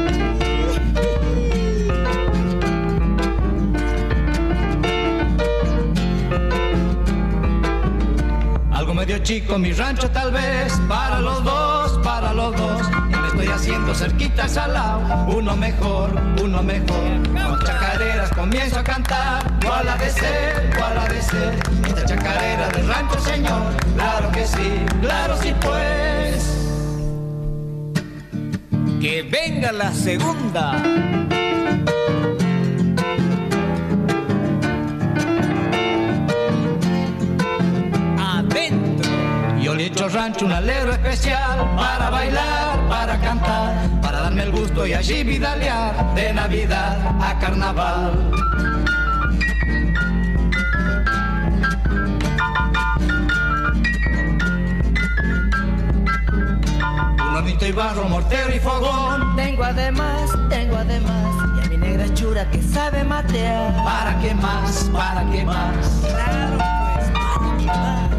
Algo medio chico mi rancho tal vez, para los dos, para los dos. Y me estoy haciendo cerquita salao, uno mejor, uno mejor. Con chacareras comienzo a cantar, ¿cuál ha de ser? ¿Cuál ha de ser? Esta chacarera del rancho, señor. Claro que sí, claro sí pues. Que venga la segunda. Yo le echo rancho un alero especial para bailar, para cantar, para darme el gusto y allí vidalear de Navidad a Carnaval. Un hornito y barro, mortero y fogón. Tengo además, tengo además, y a mi negra chura que sabe matear. ¿Para qué más? ¿Para qué más? Claro pues, ¿para qué más?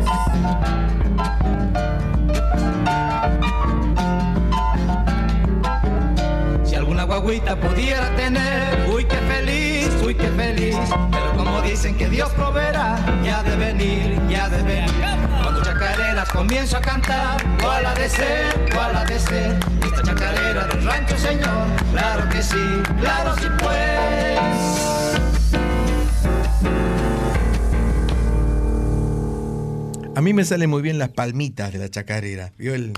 Si alguna guaguita pudiera tener, uy qué feliz, uy qué feliz. Pero como dicen que Dios proveerá, ya de venir, ya de venir. Cuando chacareras comienzo a cantar, ¿cuál ha de ser? ¿Cuál ha de ser? Esta chacarera del rancho, señor. Claro que sí, claro sí pues. A mí me salen muy bien las palmitas de la chacarera. ¿Vio el...?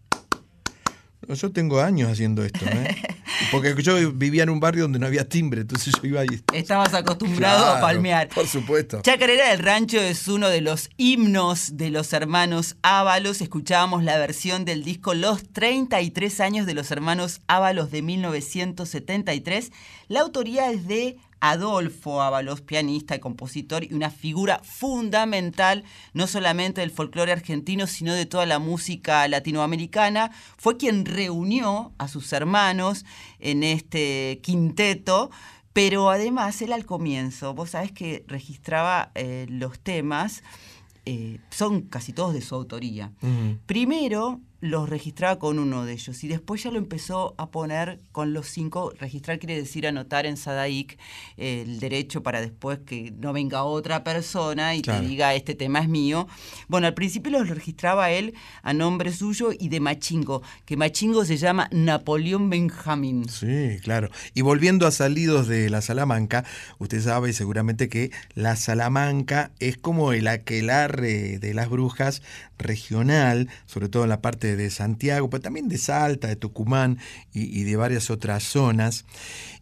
Yo tengo años haciendo esto, ¿eh? Porque yo vivía en un barrio donde no había timbre, entonces yo iba y... Estabas acostumbrado claro, a palmear. Por supuesto. Chacarera del Rancho es uno de los himnos de los hermanos Ábalos. Escuchábamos la versión del disco Los treinta y tres años de los hermanos Ábalos de mil novecientos setenta y tres. La autoría es de Adolfo Ábalos, pianista y compositor y una figura fundamental no solamente del folclore argentino, sino de toda la música latinoamericana. Fue quien reunió a sus hermanos en este quinteto, pero además él al comienzo, vos sabés que registraba eh, los temas, eh, son casi todos de su autoría. Uh-huh. Primero los registraba con uno de ellos y después ya lo empezó a poner con los cinco. Registrar quiere decir anotar en Sadaic eh, el derecho para después que no venga otra persona y claro, te diga este tema es mío. Bueno, al principio los registraba él a nombre suyo y de Machingo, que Machingo se llama Napoleón Benjamín. Sí, claro. Y volviendo a Salidos de la Salamanca, usted sabe seguramente que la Salamanca es como el aquelarre de las brujas regional, sobre todo en la parte de Santiago, pero también de Salta, de Tucumán y, y de varias otras zonas.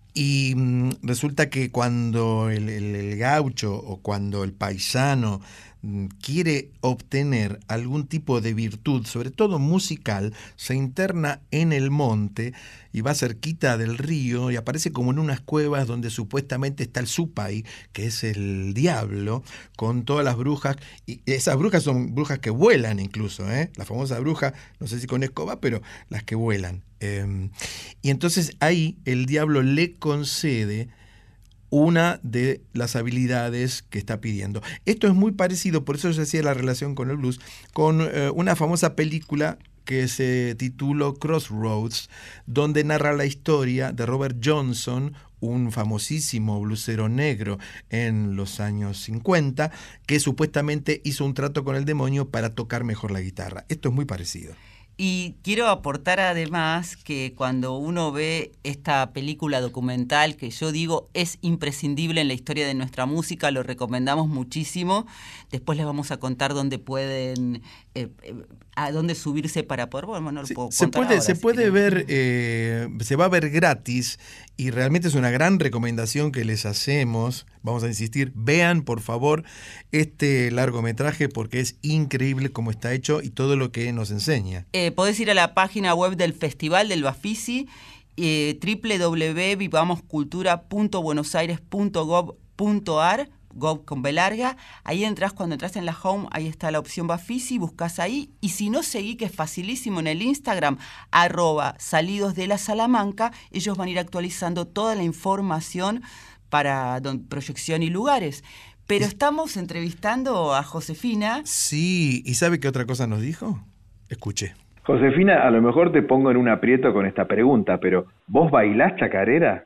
Y mm, resulta que cuando el, el, el gaucho o cuando el paisano mm, quiere obtener algún tipo de virtud, sobre todo musical, se interna en el monte y va cerquita del río y aparece como en unas cuevas donde supuestamente está el Supay, que es el diablo, con todas las brujas. Y esas brujas son brujas que vuelan incluso, ¿eh? La famosa bruja, no sé si con escoba, pero las que vuelan. Eh, y entonces ahí el diablo le concede una de las habilidades que está pidiendo. Esto es muy parecido, por eso yo hacía la relación con el blues, con eh, una famosa película que se tituló Crossroads, donde narra la historia de Robert Johnson, un famosísimo blusero negro en los años cincuenta, que supuestamente hizo un trato con el demonio para tocar mejor la guitarra. Esto es muy parecido. Y quiero aportar además que cuando uno ve esta película documental, que yo digo es imprescindible en la historia de nuestra música, lo recomendamos muchísimo. Después les vamos a contar dónde pueden, eh, a dónde subirse para poder, bueno, no lo se, puedo se contar puede, ahora, se si puede quieren. ver, eh, se va a ver gratis y realmente es una gran recomendación que les hacemos. Vamos a insistir, vean por favor este largometraje porque es increíble cómo está hecho y todo lo que nos enseña. Eh, podés ir a la página web del Festival del Bafisi, eh, doble u doble u doble u punto vivamos cultura punto buenos aires punto gov punto ar, gov con B larga. Ahí entras, cuando entras en la home, ahí está la opción Bafisi, buscas ahí. Y si no, seguí, que es facilísimo, en el Instagram, arroba salidos de la Salamanca. Ellos van a ir actualizando toda la información para don, proyección y lugares. Pero estamos entrevistando a Josefina. Sí, ¿y sabe qué otra cosa nos dijo? Escuche. Josefina, a lo mejor te pongo en un aprieto con esta pregunta, pero ¿vos bailás chacarera?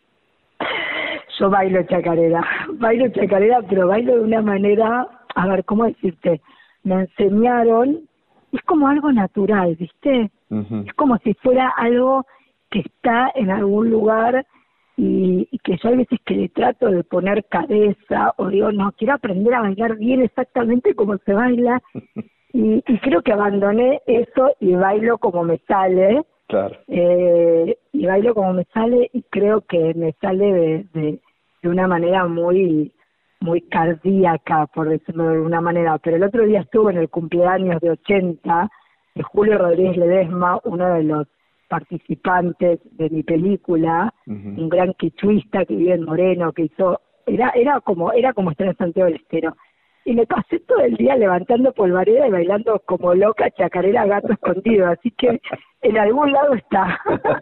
Yo bailo chacarera, bailo chacarera, pero bailo de una manera, a ver, ¿cómo decirte? Me enseñaron, es como algo natural, ¿viste? Uh-huh. Es como si fuera algo que está en algún lugar y, y que yo hay veces que le trato de poner cabeza o digo, no, quiero aprender a bailar bien exactamente como se baila y, y creo que abandoné eso y bailo como me sale. Claro. Eh, y bailo como me sale y creo que me sale de, de, de una manera muy muy cardíaca, por decirlo de alguna manera. Pero el otro día estuve en el cumpleaños de ochenta de Julio Rodríguez Ledesma, uno de los participantes de mi película, uh-huh. un gran quichuista que vive en Moreno, que hizo, era era como era como estar en Santiago del Estero. Y me pasé todo el día levantando polvareda y bailando como loca chacarera gato escondido, así que en algún lado está.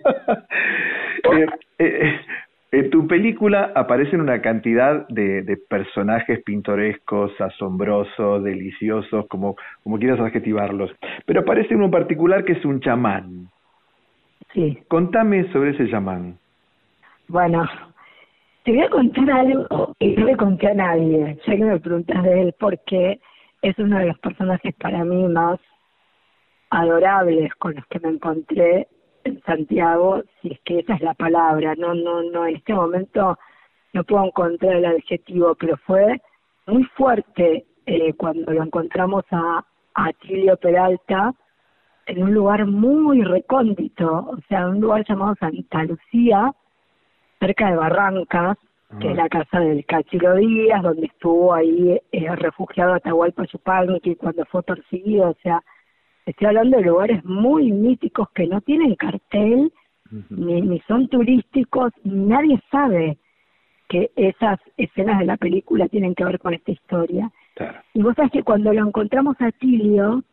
eh, eh, en tu película aparecen una cantidad de, de personajes pintorescos, asombrosos, deliciosos, como, como quieras adjetivarlos, pero aparece uno en particular que es un chamán. Sí. Contame sobre ese chamán. Bueno, te voy a contar algo que no le conté a nadie, ya que me preguntas de él, porque es uno de los personajes para mí más adorables con los que me encontré en Santiago, si es que esa es la palabra. No, no, no, en este momento no puedo encontrar el adjetivo, pero fue muy fuerte eh, cuando lo encontramos a, a Atilio Peralta en un lugar muy recóndito, o sea, un lugar llamado Santa Lucía, cerca de Barrancas, que uh-huh. es la casa del Cachilo Díaz, donde estuvo ahí eh, refugiado Atahualpa Yupanqui cuando fue perseguido. O sea, estoy hablando de lugares muy míticos que no tienen cartel, uh-huh. ni, ni son turísticos, ni nadie sabe que esas escenas de la película tienen que ver con esta historia. Claro. Y vos sabés que cuando lo encontramos a Tilio,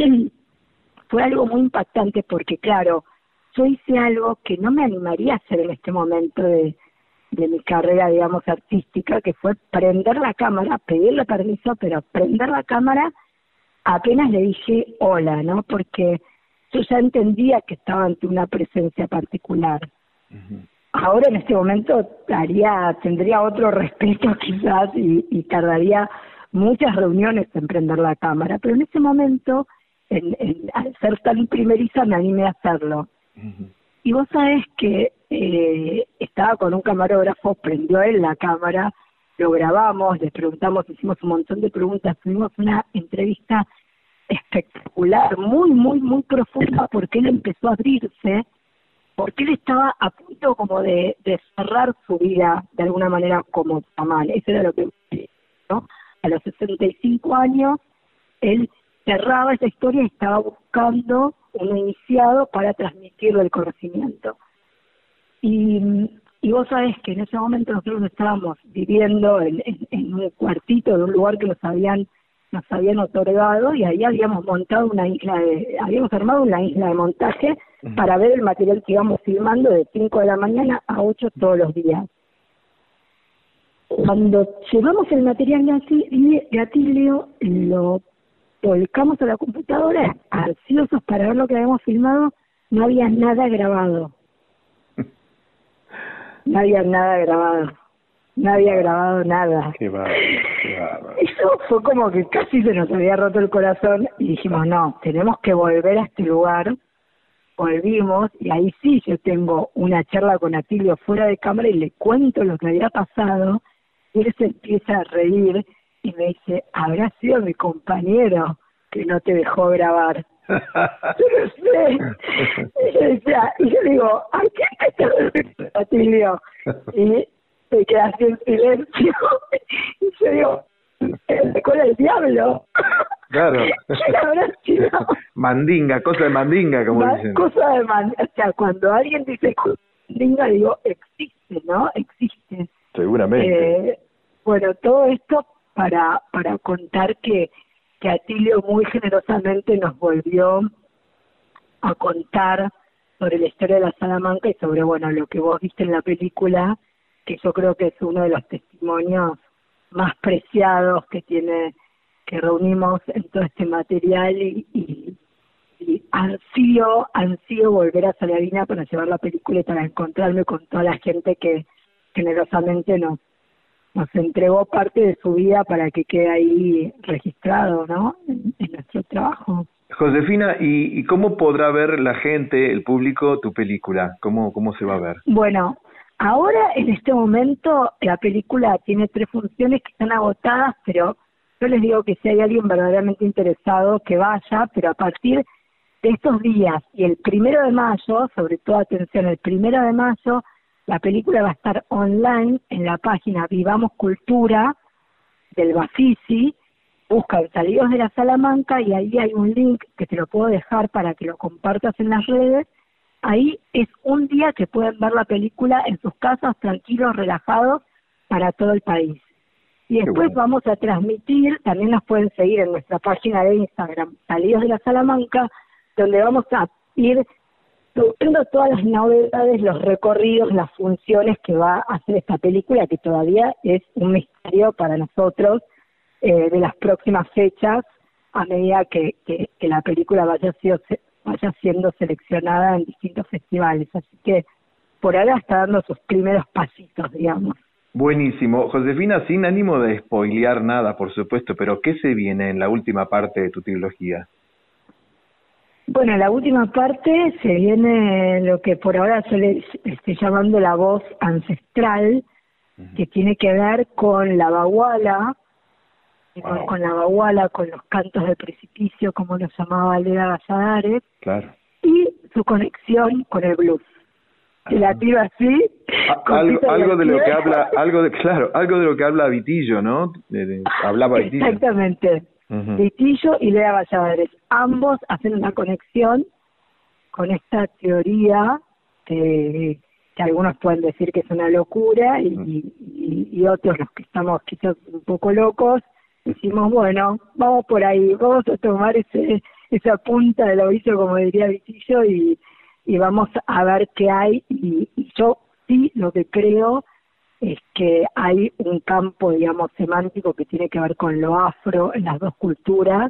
fue algo muy impactante porque, claro, yo hice algo que no me animaría a hacer en este momento de, de mi carrera, digamos, artística, que fue prender la cámara, pedirle permiso, pero prender la cámara apenas le dije hola, ¿no? Porque yo ya entendía que estaba ante una presencia particular. Uh-huh. Ahora en este momento haría, tendría otro respeto quizás y, y tardaría muchas reuniones en prender la cámara, pero en ese momento, en, en, al ser tan primeriza, me animé a hacerlo. Uh-huh. Y vos sabés que eh, estaba con un camarógrafo, prendió él la cámara, lo grabamos, le preguntamos, hicimos un montón de preguntas, tuvimos una entrevista espectacular, muy, muy, muy profunda, porque él empezó a abrirse porque él estaba a punto como de, de cerrar su vida de alguna manera como chamán. Eso era lo que, ¿no? A los sesenta y cinco años, él cerraba esa historia y estaba buscando un iniciado para transmitirle el conocimiento. Y, y vos sabés que en ese momento nosotros estábamos viviendo en, en, en un cuartito de un lugar que nos habían nos habían otorgado, y ahí habíamos montado una isla de, habíamos armado una isla de montaje para ver el material que íbamos filmando de cinco de la mañana a ocho todos los días. Cuando llevamos el material de Atilio, lo volcamos a la computadora, ansiosos para ver lo que habíamos filmado, no había nada grabado. No había nada grabado. No había grabado nada. Qué bárbaro, qué bárbaro. Eso fue como que casi se nos había roto el corazón y dijimos, no, tenemos que volver a este lugar. Volvimos y ahí sí yo tengo una charla con Atilio fuera de cámara y le cuento lo que había pasado y él se empieza a reír y me dice, habrá sido mi compañero que no te dejó grabar. Yo no sé. Y yo, decía, y yo digo, ¿a quién te refieres, Atilio? Y se queda así en silencio. Y yo digo, con el diablo. Claro. ¿Quién habrá sido? Mandinga, cosa de mandinga, como Ma- dicen. Cosa de mandinga. O sea, cuando alguien dice mandinga, digo, existe, ¿no? Existe. Seguramente. Eh, bueno, todo esto para para contar que, que Atilio muy generosamente nos volvió a contar sobre la historia de la Salamanca y sobre, bueno, lo que vos viste en la película, que yo creo que es uno de los testimonios más preciados que tiene, que reunimos en todo este material y, y, y ansío, ansío volver a Salarina para llevar la película y para encontrarme con toda la gente que generosamente nos nos entregó parte de su vida para que quede ahí registrado, ¿no? En, en nuestro trabajo. Josefina, ¿y, ¿y cómo podrá ver la gente, el público, tu película? ¿Cómo, cómo se va a ver? Bueno, ahora en este momento la película tiene tres funciones que están agotadas, pero yo les digo que si hay alguien verdaderamente interesado que vaya, pero a partir de estos días y el primero de mayo, sobre todo atención, el primero de mayo, la película va a estar online en la página Vivamos Cultura del Bafisi. Buscan Salidos de la Salamanca y ahí hay un link que te lo puedo dejar para que lo compartas en las redes. Ahí es un día que pueden ver la película en sus casas, tranquilos, relajados, para todo el país. Y después bueno. vamos a transmitir, también nos pueden seguir en nuestra página de Instagram, Salidos de la Salamanca, donde vamos a ir viendo todas las novedades, los recorridos, las funciones que va a hacer esta película, que todavía es un misterio para nosotros, eh, de las próximas fechas, a medida que, que, que la película vaya, sido, vaya siendo seleccionada en distintos festivales. Así que por ahora está dando sus primeros pasitos, digamos. Buenísimo. Josefina, sin ánimo de spoilear nada, por supuesto, pero ¿qué se viene en la última parte de tu trilogía? Bueno, en la última parte se viene lo que por ahora yo le estoy llamando la voz ancestral, uh-huh. que tiene que ver con la baguala, wow. con, con la baguala, con los cantos del precipicio, como lo llamaba Leda Valladares, claro. y su conexión con el blues. Se la tiro así. A, algo algo de lo que habla, algo de, claro, algo de lo que habla Vitillo, ¿no? De, de, hablaba Vitillo. Exactamente. Uh-huh. Vitillo y Leda Valladares, ambos hacen una conexión con esta teoría que, que algunos pueden decir que es una locura y, uh-huh. y, y otros, los que estamos quizás un poco locos, decimos, bueno, vamos por ahí, vamos a tomar ese esa punta del ovillo, como diría Vitillo, y, y vamos a ver qué hay. Y, y yo sí lo que creo es que hay un campo, digamos, semántico que tiene que ver con lo afro en las dos culturas,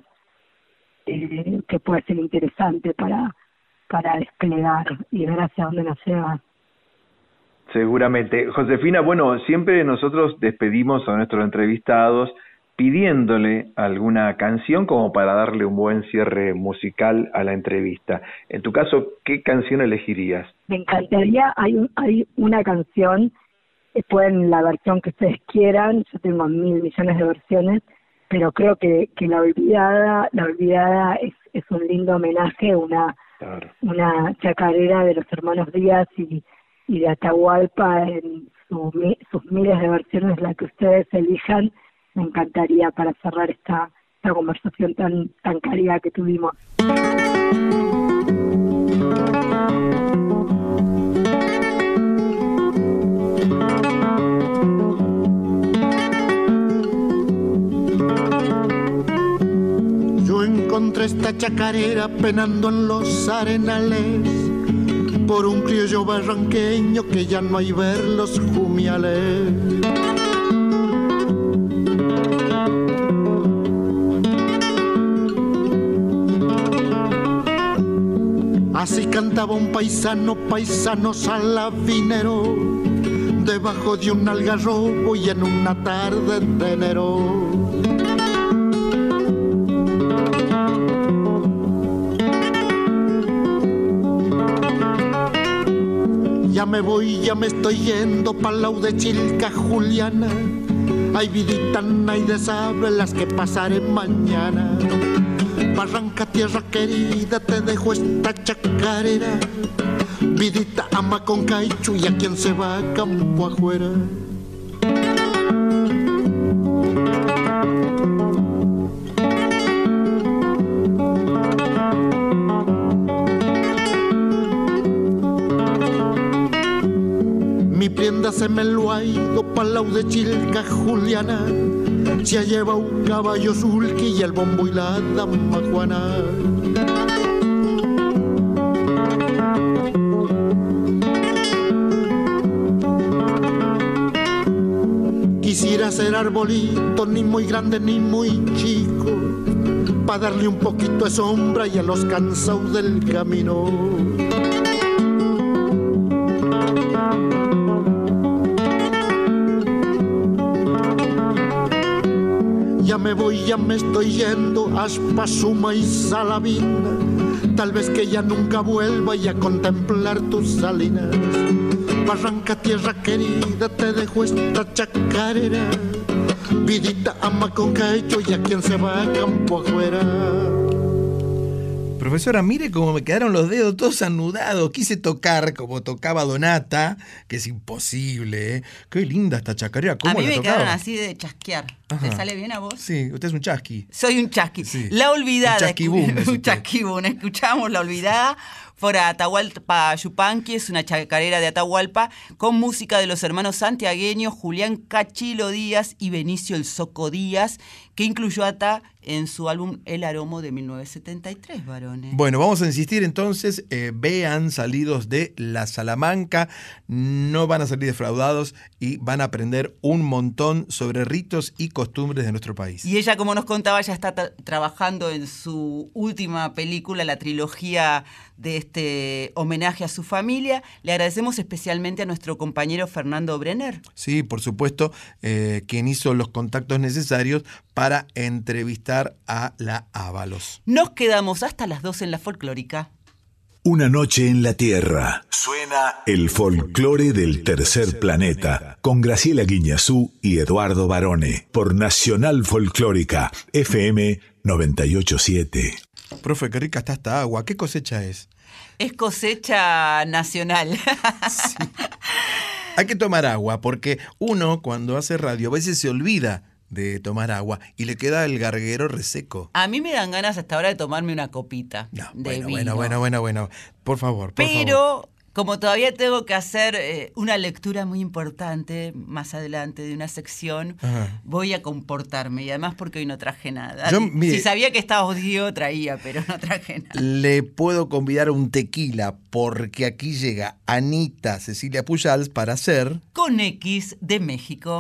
eh, que puede ser interesante para para desplegar y ver hacia dónde nos lleva. Seguramente. Josefina, bueno, siempre nosotros despedimos a nuestros entrevistados pidiéndole alguna canción como para darle un buen cierre musical a la entrevista. En tu caso, ¿qué canción elegirías? Me encantaría, hay, un, hay una canción, pueden la versión que ustedes quieran, yo tengo mil millones de versiones, pero creo que, que La Olvidada, La Olvidada es, es un lindo homenaje, una Claro. Una chacarera de los hermanos Díaz y, y de Atahualpa en su, sus miles de versiones, la que ustedes elijan. Me encantaría para cerrar esta, esta conversación tan, tan cálida que tuvimos. Yo encontré esta chacarera penando en los arenales por un criollo barranqueño que ya no hay ver los jumiales. Así cantaba un paisano, paisano salavinero, debajo de un algarrobo y en una tarde de enero. Ya me voy, ya me estoy yendo pa'l lado de Chilca, Juliana. Ay, vidita, nadie sabe las que pasaré mañana. Barranca, tierra querida, te dejo esta chacarera. Vidita, ama con caichu y a quien se va a campo afuera. Mi prenda se me lo ha ido pa'l lado de Chilca, Juliana. Se lleva un caballo sulky y el bombo y la dama Juana. Quisiera ser arbolito, ni muy grande ni muy chico, pa' darle un poquito de sombra y a los cansados del camino. Ya me voy, ya me estoy yendo a Aspasuma y Salavina. Tal vez que ya nunca vuelva y a contemplar tus salinas. Barranca, tierra querida, te dejo esta chacarera. Vidita, ama con cacho y a quien se va a campo afuera. Profesora, mire cómo me quedaron los dedos todos anudados. Quise tocar como tocaba Donata, que es imposible, ¿eh? Qué linda esta chacarera. ¿Cómo a mí la me tocaba? quedaron así de chasquear. Ajá. ¿Te sale bien a vos? Sí, usted es un chasqui. Soy un chasqui. Sí. La Olvidada. Un chasquibún, escu- un chasquibún. Escuchamos La Olvidada. Fuera Atahualpa Yupanqui, es una chacarera de Atahualpa con música de los hermanos santiagueños Julián Cachilo Díaz y Benicio El Soco Díaz, que incluyó Ata en su álbum El Aromo de mil novecientos setenta y tres, varones. Bueno, vamos a insistir entonces, eh, vean Salidos de la Salamanca, no van a salir defraudados y van a aprender un montón sobre ritos y costumbres de nuestro país. Y ella, como nos contaba, ya está tra- trabajando en su última película, la trilogía de este homenaje a su familia. Le agradecemos especialmente a nuestro compañero Fernando Brenner. Sí, por supuesto, eh, quien hizo los contactos necesarios para entrevistar a la Ábalos. Nos quedamos hasta las dos en la folclórica. Una noche en la Tierra. Suena el folclore del tercer planeta con Graciela Guiñazú y Eduardo Barone por Nacional Folclórica F M noventa y ocho punto siete. Profe, qué rica está esta agua. ¿Qué cosecha es? Es cosecha nacional. Sí. Hay que tomar agua porque uno cuando hace radio a veces se olvida de tomar agua y le queda el garguero reseco. A mí me dan ganas hasta ahora de tomarme una copita No, de bueno, vino. bueno, bueno, bueno, bueno. Por favor, por Pero favor. como todavía tengo que hacer eh, una lectura muy importante más adelante de una sección, Ajá. voy a comportarme. Y además porque hoy no traje nada. Yo, si, mire- si sabía que estaba odio, traía, pero no traje nada. Le puedo convidar un tequila porque aquí llega Anita Cecilia Pujals para hacer... Con X de México.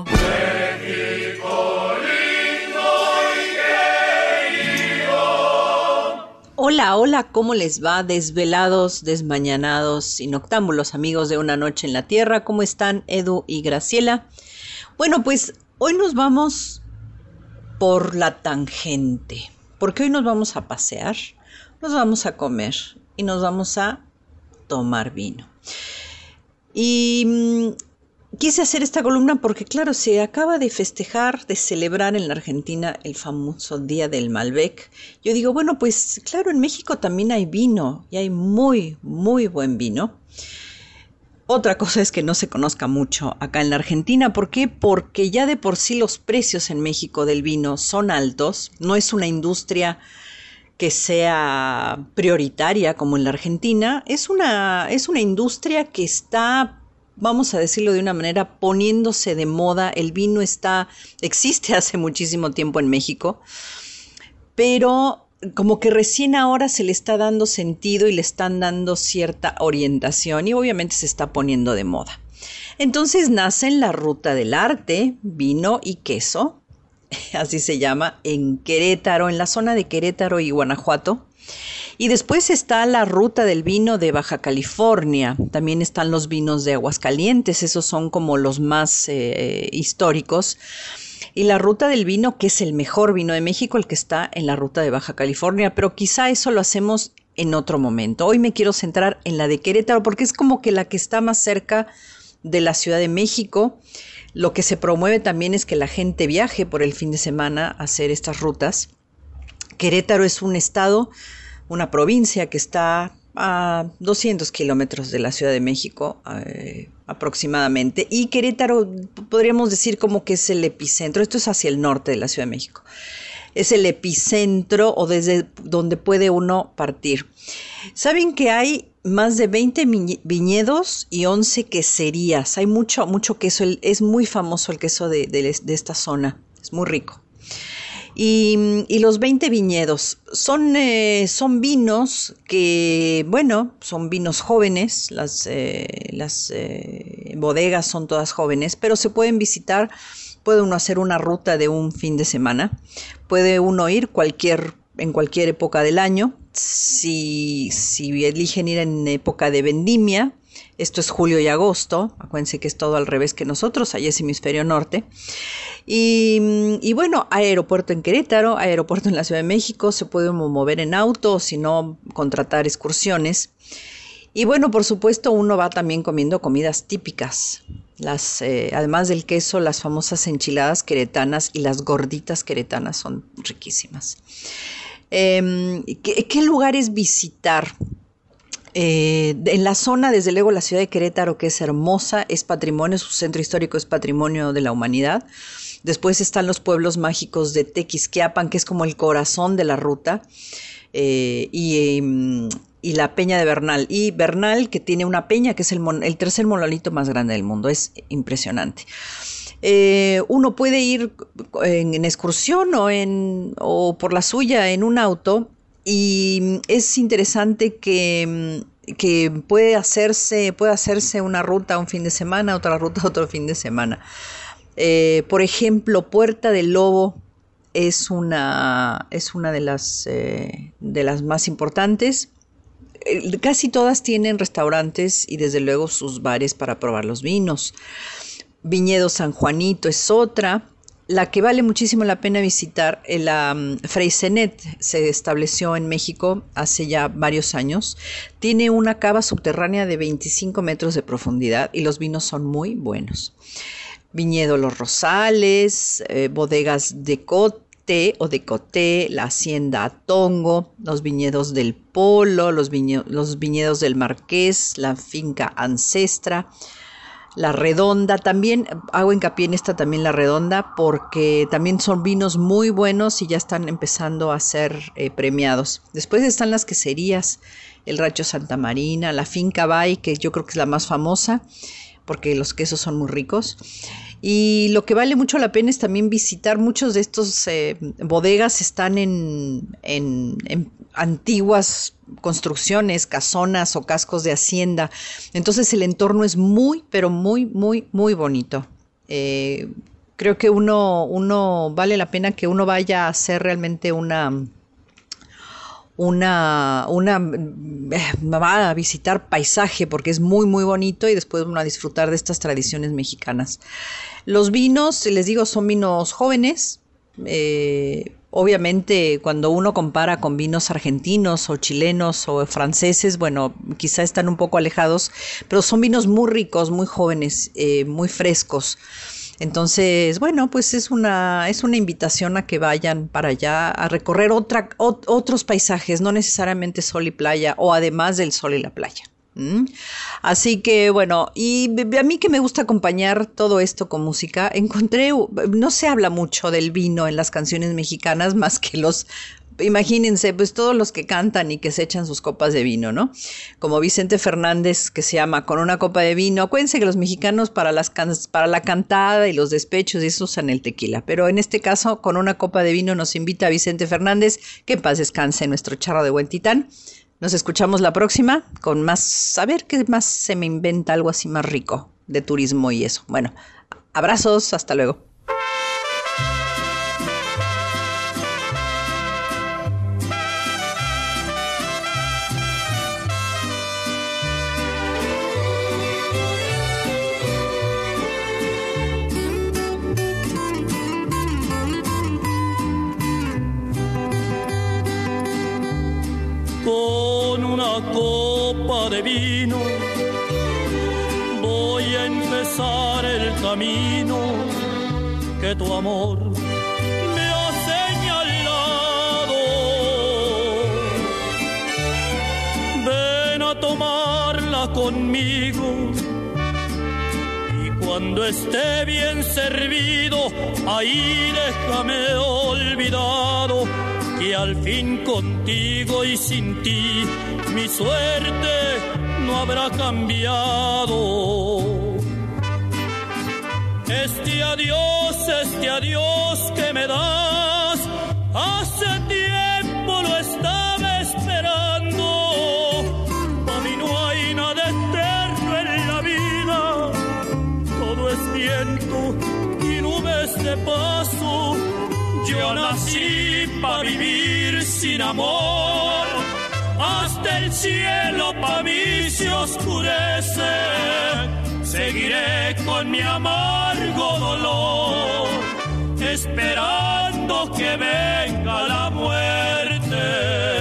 Hola, hola, ¿cómo les va? Desvelados, desmañanados y noctámbulos, amigos de Una Noche en la Tierra. ¿Cómo están, Edu y Graciela? Bueno, pues hoy nos vamos por la tangente, porque hoy nos vamos a pasear, nos vamos a comer y nos vamos a tomar vino. Y quise hacer esta columna porque, claro, se acaba de festejar, de celebrar en la Argentina el famoso Día del Malbec. Yo digo, bueno, pues claro, en México también hay vino y hay muy, muy buen vino. Otra cosa es que no se conozca mucho acá en la Argentina. ¿Por qué? Porque ya de por sí los precios en México del vino son altos. No es una industria que sea prioritaria como en la Argentina. Es una, es una industria que está, vamos a decirlo de una manera, poniéndose de moda. El vino está, existe hace muchísimo tiempo en México, pero como que recién ahora se le está dando sentido y le están dando cierta orientación y obviamente se está poniendo de moda. Entonces nace en la Ruta del Arte, vino y queso, así se llama, en Querétaro, en la zona de Querétaro y Guanajuato. Y después está la Ruta del Vino de Baja California, también están los vinos de Aguascalientes, esos son como los más eh, históricos. Y la Ruta del Vino, que es el mejor vino de México, el que está en la Ruta de Baja California, pero quizá eso lo hacemos en otro momento. Hoy me quiero centrar en la de Querétaro porque es como que la que está más cerca de la Ciudad de México. Lo que se promueve también es que la gente viaje por el fin de semana a hacer estas rutas. Querétaro es un estado, una provincia que está a doscientos kilómetros de la Ciudad de México eh, aproximadamente, y Querétaro podríamos decir como que es el epicentro. Esto es hacia el norte de la Ciudad de México, es el epicentro o desde donde puede uno partir. Saben que hay más de veinte viñedos y once queserías, hay mucho, mucho queso, es muy famoso el queso de, de, de esta zona, es muy rico. Y, y los veinte viñedos son, eh, son vinos que, bueno, son vinos jóvenes, las, eh, las eh, bodegas son todas jóvenes, pero se pueden visitar, puede uno hacer una ruta de un fin de semana, puede uno ir cualquier, en cualquier época del año, si, si eligen ir en época de vendimia. Esto es julio y agosto, acuérdense que es todo al revés que nosotros, allá es hemisferio norte. Y, y bueno, aeropuerto en Querétaro, aeropuerto en la Ciudad de México, se puede mover en auto, o si no, contratar excursiones. Y bueno, por supuesto, uno va también comiendo comidas típicas. Las, eh, además del queso, las famosas enchiladas queretanas y las gorditas queretanas son riquísimas. Eh, ¿qué, ¿Qué lugares visitar? Eh, en la zona, desde luego, la ciudad de Querétaro, que es hermosa, es patrimonio, su centro histórico es patrimonio de la humanidad. Después están los pueblos mágicos de Tequisquiapan, que es como el corazón de la ruta, eh, y, y la Peña de Bernal. Y Bernal, que tiene una peña, que es el, mon, el tercer monolito más grande del mundo, es impresionante. Eh, uno puede ir en, en excursión o, en, o por la suya en un auto. Y es interesante que, que puede hacerse, puede hacerse una ruta un fin de semana, otra ruta otro fin de semana. Eh, por ejemplo, Puerta del Lobo es una, es una de las, eh, de las más importantes. Eh, casi todas tienen restaurantes y desde luego sus bares para probar los vinos. Viñedo San Juanito es otra. La que vale muchísimo la pena visitar, la um, Freysenet se estableció en México hace ya varios años. Tiene una cava subterránea de veinticinco metros de profundidad y los vinos son muy buenos. Viñedo Los Rosales, eh, bodegas de Cote o de Coté, la Hacienda Atongo, los viñedos del Polo, los, viñe los viñedos del Marqués, la finca Ancestra, La Redonda. También hago hincapié en esta también La Redonda porque también son vinos muy buenos y ya están empezando a ser eh, premiados. Después están las queserías, el Rancho Santa Marina, la Finca Bay, que yo creo que es la más famosa porque los quesos son muy ricos. Y lo que vale mucho la pena es también visitar muchos de estos eh, bodegas están en, en, en antiguas construcciones, casonas o cascos de hacienda. Entonces el entorno es muy, pero muy, muy, muy bonito. Eh, creo que uno, uno vale la pena que uno vaya a hacer realmente una, una, una, va a visitar paisaje porque es muy, muy bonito y después uno a disfrutar de estas tradiciones mexicanas. Los vinos, les digo, son vinos jóvenes, eh, obviamente cuando uno compara con vinos argentinos o chilenos o franceses, bueno, quizá están un poco alejados, pero son vinos muy ricos, muy jóvenes, eh, muy frescos. Entonces, bueno, pues es una, es una invitación a que vayan para allá a recorrer otra, o, otros paisajes, no necesariamente sol y playa, o además del sol y la playa. ¿Mm? Así que, bueno, y a mí que me gusta acompañar todo esto con música, encontré, no se habla mucho del vino en las canciones mexicanas, más que los... Imagínense, pues todos los que cantan y que se echan sus copas de vino, ¿no? Como Vicente Fernández, que se llama Con una copa de vino. Acuérdense que los mexicanos para, las can- para la cantada y los despechos y eso usan el tequila. Pero en este caso, Con una copa de vino nos invita a Vicente Fernández. Que en paz descanse nuestro charro de buen titán. Nos escuchamos la próxima con más, a ver qué más se me inventa, algo así más rico de turismo y eso. Bueno, abrazos, hasta luego. Con una copa de vino voy a empezar el camino que tu amor me ha señalado. Ven a tomarla conmigo y cuando esté bien servido, ahí déjame olvidado que al fin contigo y sin ti mi suerte no habrá cambiado. Este adiós, este adiós que me das, hace tiempo lo estaba esperando. Para mí no hay nada eterno en la vida, todo es viento y nubes de paso. Yo nací pa' vivir sin amor, hasta el cielo pa' mí se oscurece. Seguiré con mi amargo dolor, esperando que venga la muerte.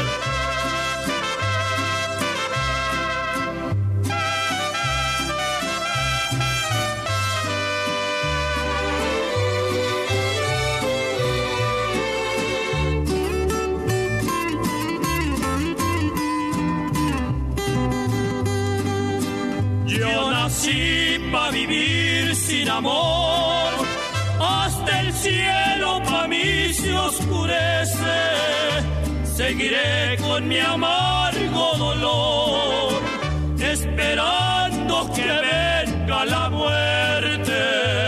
Yo nací pa' vivir sin amor, hasta el cielo pa' mí se oscurece. Seguiré con mi amargo dolor, esperando que venga la muerte.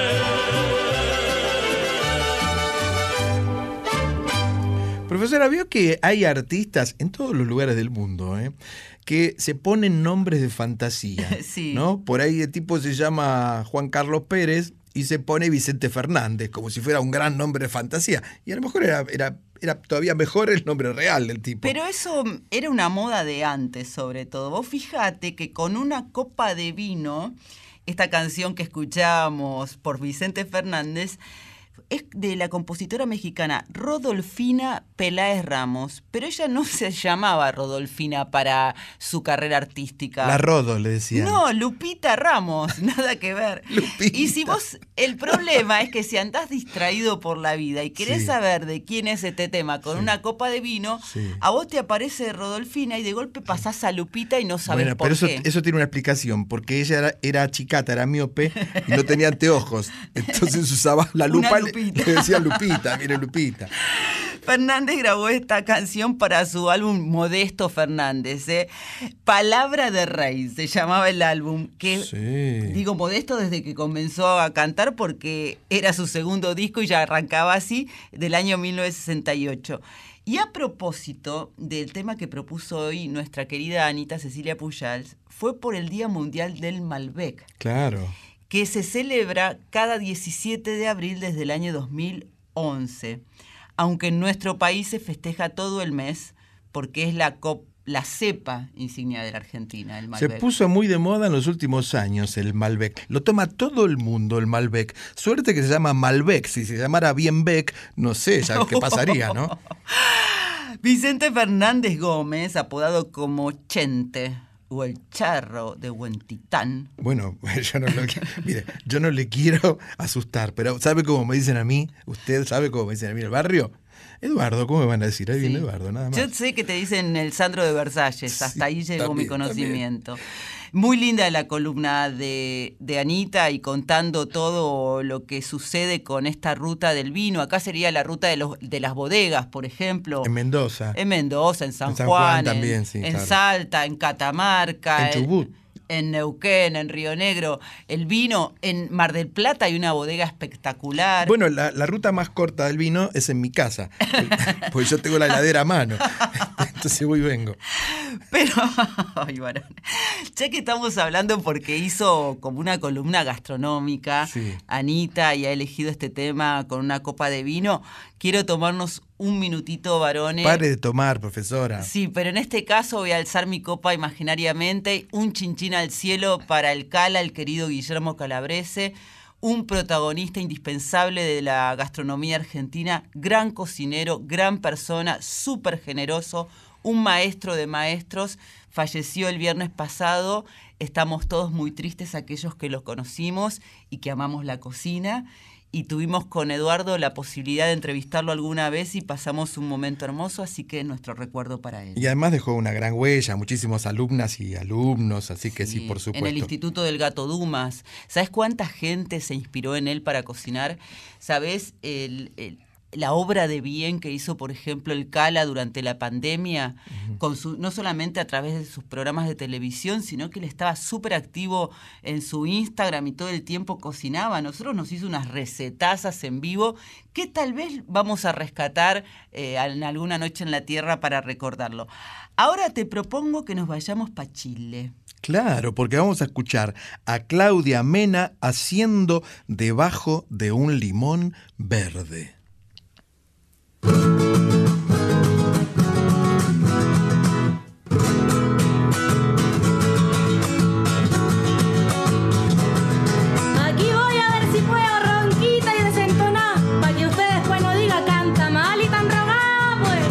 Profesora, vio que hay artistas en todos los lugares del mundo, ¿eh? que se ponen nombres de fantasía, sí. ¿no? Por ahí el tipo se llama Juan Carlos Pérez y se pone Vicente Fernández, como si fuera un gran nombre de fantasía. Y a lo mejor era, era, era todavía mejor el nombre real del tipo. Pero eso era una moda de antes, sobre todo. Vos fijate que Con una copa de vino, esta canción que escuchamos por Vicente Fernández, es de la compositora mexicana Rodolfina Peláez Ramos, pero ella no se llamaba Rodolfina para su carrera artística. La Rodo le decían. No, Lupita Ramos, nada que ver. Lupita. Y si vos, el problema es que si andás distraído por la vida y querés Sí. saber de quién es este tema con Sí. una copa de vino, Sí. a vos te aparece Rodolfina y de golpe pasás a Lupita y no sabés Bueno, por pero eso, qué. eso tiene una explicación, porque ella era, era chicata, era miope y no tenía anteojos. Entonces usaba la Una lupa, le, lupita. le decía Lupita, mire Lupita. Fernández grabó esta canción para su álbum Modesto Fernández, ¿eh? Palabra de Rey se llamaba el álbum, que Sí. digo Modesto desde que comenzó a cantar porque era su segundo disco y ya arrancaba así, del año mil novecientos sesenta y ocho. Y a propósito del tema que propuso hoy nuestra querida Anita Cecilia Pujals, fue por el Día Mundial del Malbec, Claro. que se celebra cada diecisiete de abril desde el año dos mil once, aunque en nuestro país se festeja todo el mes porque es la, cop- la cepa insignia de la Argentina, el Malbec. Se puso muy de moda en los últimos años el Malbec. Lo toma todo el mundo el Malbec. Suerte que se llama Malbec. Si se llamara bien Bec, no sé ya qué pasaría, ¿no? Vicente Fernández Gómez, apodado como Chente, o el Charro de Huentitán. Bueno, yo no, lo, mire, yo no le quiero asustar, pero ¿sabe cómo me dicen a mí? ¿Usted sabe cómo me dicen a mí en el barrio? Eduardo, ¿cómo me van a decir? Ahí sí. Viene Eduardo, nada más. Yo sé que te dicen el Sandro de Versalles, hasta sí, ahí llegó también, mi conocimiento. También. Muy linda la columna de, de Anita y contando todo lo que sucede con esta ruta del vino. Acá sería la ruta de, los, de las bodegas, por ejemplo. En Mendoza. En Mendoza, en San, en San Juan, Juan también, en, sí, en claro. Salta, en Catamarca. En Chubut. En, en Neuquén, en Río Negro, el vino, en Mar del Plata hay una bodega espectacular. Bueno, la, la ruta más corta del vino es en mi casa, porque yo tengo la heladera a mano, entonces voy y vengo. Pero, ay, varón, ya que estamos hablando porque hizo como una columna gastronómica, sí. Anita, y ha elegido este tema con una copa de vino, quiero tomarnos un minutito, varones. Pare de tomar, profesora. Sí, pero en este caso voy a alzar mi copa imaginariamente, un chinchín al cielo para el Cala, el querido Guillermo Calabrese, un protagonista indispensable de la gastronomía argentina, gran cocinero, gran persona, súper generoso, un maestro de maestros, falleció el viernes pasado. Estamos todos muy tristes aquellos que lo conocimos y que amamos la cocina. Y tuvimos con Eduardo la posibilidad de entrevistarlo alguna vez y pasamos un momento hermoso, así que nuestro recuerdo para él. Y además dejó una gran huella, muchísimas alumnas y alumnos, así que sí, sí por supuesto. En el Instituto del Gato Dumas. ¿Sabes cuánta gente se inspiró en él para cocinar? ¿Sabes el, el, la obra de bien que hizo, por ejemplo, el Cala durante la pandemia? Uh-huh. Con su, no solamente a través de sus programas de televisión, sino que él estaba súper activo en su Instagram y todo el tiempo cocinaba. Nosotros nos hizo unas recetazas en vivo que tal vez vamos a rescatar eh, en alguna noche en la tierra para recordarlo. Ahora te propongo que nos vayamos para Chile. Claro, porque vamos a escuchar a Claudia Mena haciendo Debajo de un limón verde. Aquí voy a ver si puedo ronquita y desentonar, para que usted después no diga canta mal y tan rogada, pues.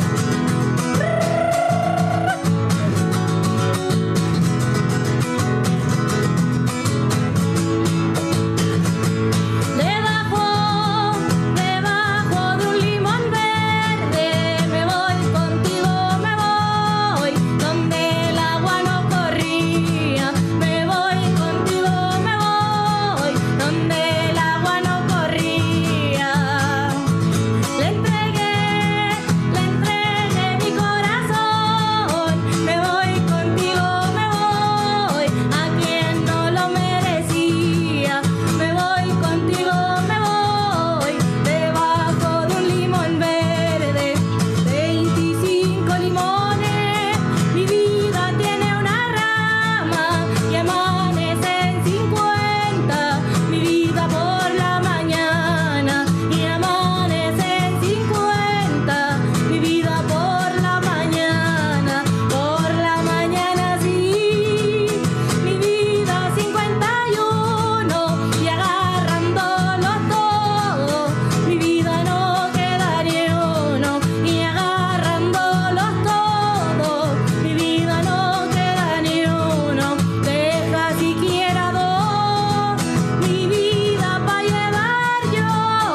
Debajo, debajo de un limón verde, me voy contigo, me voy, donde el agua no corría, me voy contigo, me voy, donde el agua no corría. Le entregué, le entregué mi corazón, me voy contigo, me voy, a quien no lo merecía, me voy contigo, me voy, debajo de un limón verde, veinticinco limones, mi vida tiene una rama y amanecen cincuenta, mi vida por la mañana y amanecen cincuenta, mi vida por la mañana, por la mañana sí, mi vida cincuenta y uno y agarrándolos todos, mi vida no queda ni uno y agarrándolos todos, mi vida no queda ni uno, deja siquiera dos, mi vida pa' llevar yo.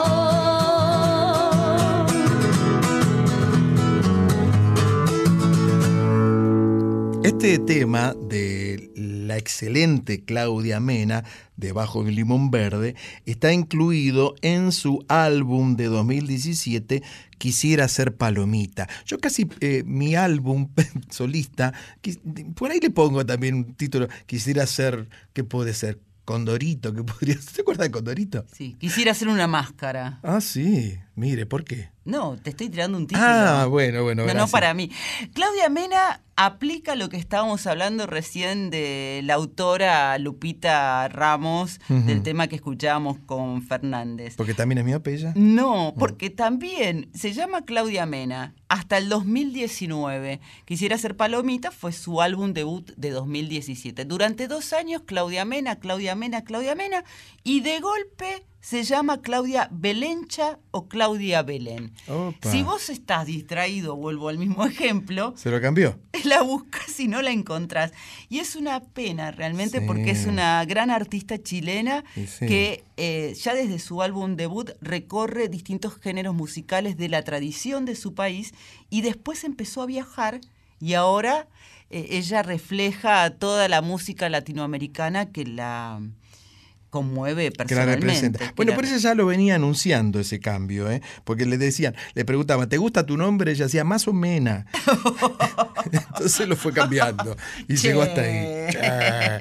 Este tema de la excelente Claudia Mena, Debajo de un limón verde, está incluido en su álbum de dos mil diecisiete, Quisiera ser palomita. Yo casi, eh, mi álbum solista, por ahí le pongo también un título, Quisiera ser, ¿qué puede ser? Condorito, ¿qué podría ser? ¿Se acuerda de Condorito? Sí, quisiera hacer una máscara. Ah, sí. Mire, ¿por qué? No, te estoy tirando un título. Ah, bueno, bueno, No, gracias. no para mí. Claudia Mena aplica lo que estábamos hablando recién de la autora Lupita Ramos, Ujú. del tema que escuchábamos con Fernández. ¿Porque también es miope ella? No, porque también se llama Claudia Mena. Hasta el dos mil diecinueve. Quisiera ser palomita fue su álbum debut de dos mil diecisiete. Durante dos años, Claudia Mena, Claudia Mena, Claudia Mena. Y de golpe se llama Claudia Belencha o Claudia Belén. Opa. Si vos estás distraído, vuelvo al mismo ejemplo, ¿Se lo cambió? la buscas y no la encontrás. Y es una pena realmente Sí. porque es una gran artista chilena Y sí. que eh, ya desde su álbum debut recorre distintos géneros musicales de la tradición de su país y después empezó a viajar y ahora eh, ella refleja toda la música latinoamericana que la conmueve Que la personalmente. representa. que Bueno, la- por eso ya lo venía anunciando ese cambio, ¿eh? Porque le decían, le preguntaban, ¿te gusta tu nombre? Ella decía, más o menos. Entonces lo fue cambiando y Che. llegó hasta ahí. Ah.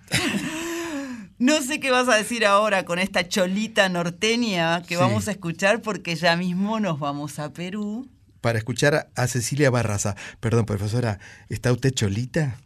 No sé qué vas a decir ahora con esta cholita norteña que Sí. vamos a escuchar porque ya mismo nos vamos a Perú. Para escuchar a Cecilia Barraza. Perdón, profesora, ¿está usted cholita?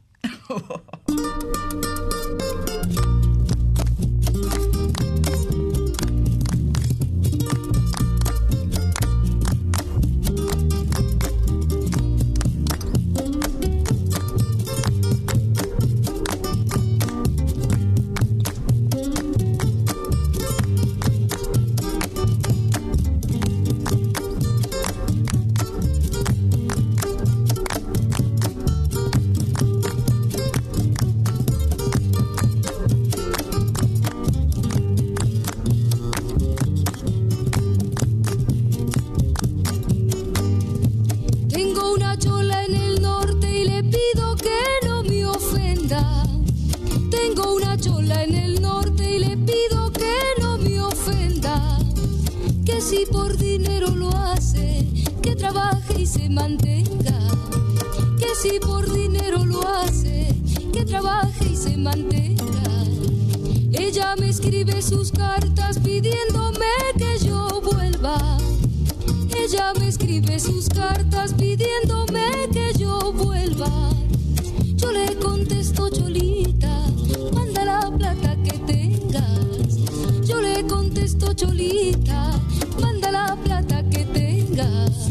Tengo una chola en el norte y le pido que no me ofenda. Tengo una chola en el norte y le pido que no me ofenda. Que si por dinero lo hace, que trabaje y se mantenga. Que si por dinero lo hace, que trabaje y se mantenga. Ella me escribe sus cartas pidiéndome que yo vuelva. Ella me escribe sus cartas pidiéndome que yo vuelva. Yo le contesto, cholita, manda la plata que tengas. Yo le contesto, cholita, manda la plata que tengas.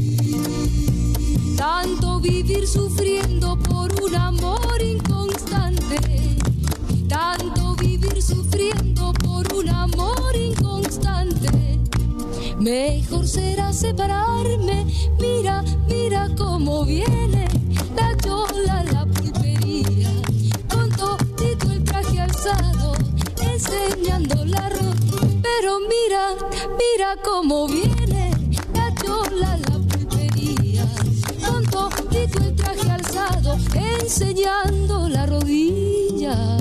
Tanto vivir sufriendo por un amor inconstante. Tanto vivir sufriendo por un amor inconstante. Mejor será separarme. Mira, mira cómo viene la chola a la pulpería, con todito el traje alzado, enseñando la ropa. Pero mira, mira cómo viene la chola a la pulpería, con todito el traje alzado, enseñando la rodilla.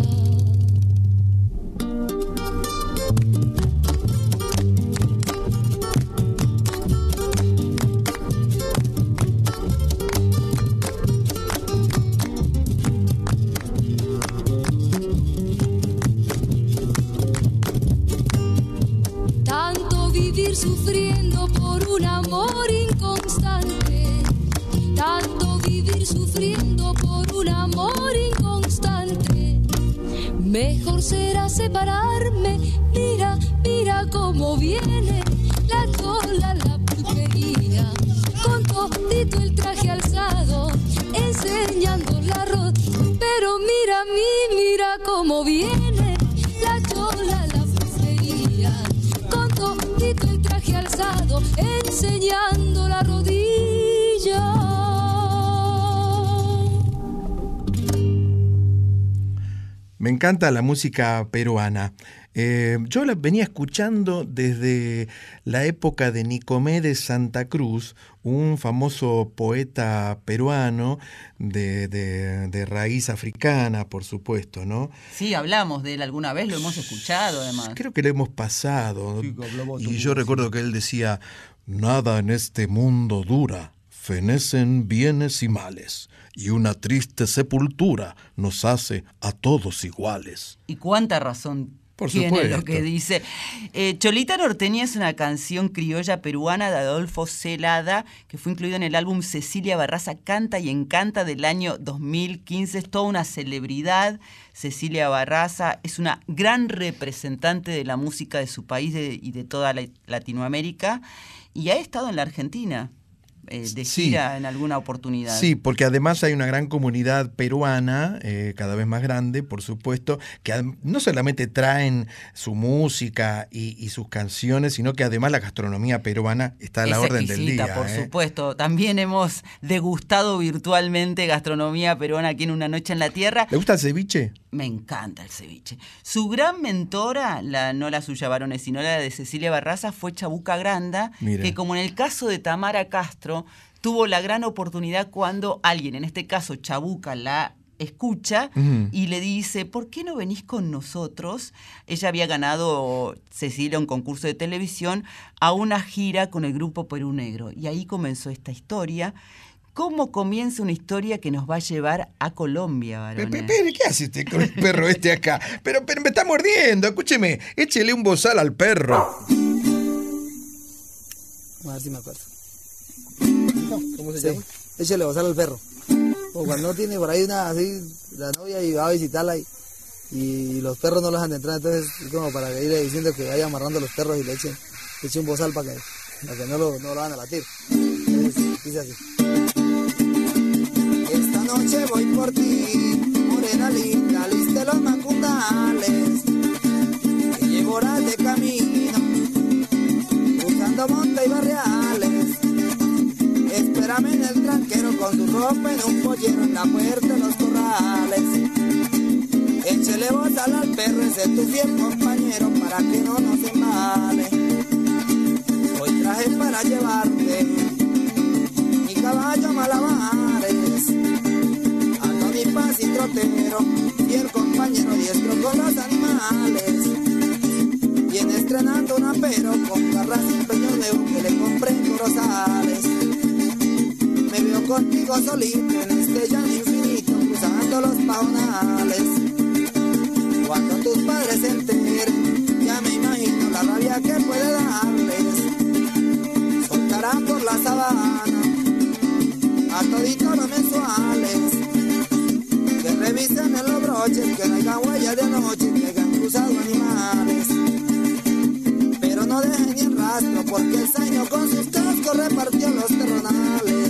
Tanto vivir sufriendo por un amor inconstante. Tanto vivir sufriendo por un amor inconstante. Mejor será separarme. Mira, mira cómo viene la chola a la pulpería, con todito el traje alzado, enseñando la ropa. Pero mira a mí, mira cómo viene la chola a la pulpería, con todito el traje alzado, enseñando la rodilla. Me encanta la música peruana. Eh, yo la venía escuchando desde la época de Nicomedes Santa Cruz, un famoso poeta peruano de, de, de raíz africana, por supuesto, ¿no? Sí, hablamos de él alguna vez, lo hemos escuchado además. Creo que lo hemos pasado. Sí, hablamos Y también, yo sí. recuerdo que él decía, nada en este mundo dura, fenecen bienes y males, y una triste sepultura nos hace a todos iguales. Y cuánta razón Por ¿Quién supuesto. es lo que dice? Eh, Cholita Norteña es una canción criolla peruana de Adolfo Celada, que fue incluida en el álbum Cecilia Barraza Canta y Encanta del año dos mil quince. Es toda una celebridad. Cecilia Barraza es una gran representante de la música de su país de, y de toda la, Latinoamérica, y ha estado en la Argentina. Eh, de gira sí. en alguna oportunidad. Sí, porque además hay una gran comunidad peruana, eh, cada vez más grande, por supuesto, que no solamente traen su música y, y sus canciones, sino que además la gastronomía peruana está a la es orden exquisita, del día. Por eh. supuesto. También hemos degustado virtualmente gastronomía peruana aquí en Una Noche en la Tierra. ¿Le gusta el ceviche? Me encanta el ceviche. Su gran mentora, la, no la suya varones, sino la de Cecilia Barraza, fue Chabuca Granda, Mira. que como en el caso de Tamara Castro, tuvo la gran oportunidad cuando alguien, en este caso Chabuca, la escucha uh-huh. y le dice, ¿por qué no venís con nosotros? Ella había ganado, Cecilia, un concurso de televisión, a una gira con el grupo Perú Negro. Y ahí comenzó esta historia. ¿Cómo comienza una historia que nos va a llevar a Colombia, varones? Pero, pero, ¿qué hace usted con el perro este acá? Pero, pero me está mordiendo, escúcheme, échele un bozal al perro. A ver si me acuerdo. ¿Cómo se sí. llama? Échale bozal al perro. O cuando no tiene por ahí una así, la novia y va a visitarla y, y los perros no los han de entrar, entonces es como para irle diciendo que vaya amarrando los perros y le echen, le echen un bozal para que, para que no, lo, no lo van a latir. Entonces, dice así. Esta noche voy por ti, morena linda, liste los macundales, que llevo horas de camino, buscando monte y barriales. Espérame en el tranquero con su ropa en un pollero en la puerta de los corrales. Échele bozal al perro, ese es tu fiel compañero para que no nos embale. Hoy traje para llevarte mi caballo malabares, ando mi paz y trotero, fiel compañero diestro con los animales. Viene estrenando un apero con garras y peñoneo que le compré en Corozales. Me veo contigo solito en este llano infinito, cruzando los pajonales. Cuando tus padres se enteren, ya me imagino la rabia que puede darles. Soltarán por la sabana a toditos los mensuales, que revisen en los broches, que no haya huellas de noche, que hayan cruzado animales. Pero no dejen ni el rastro, porque el zaino con sus cascos repartió los terronales.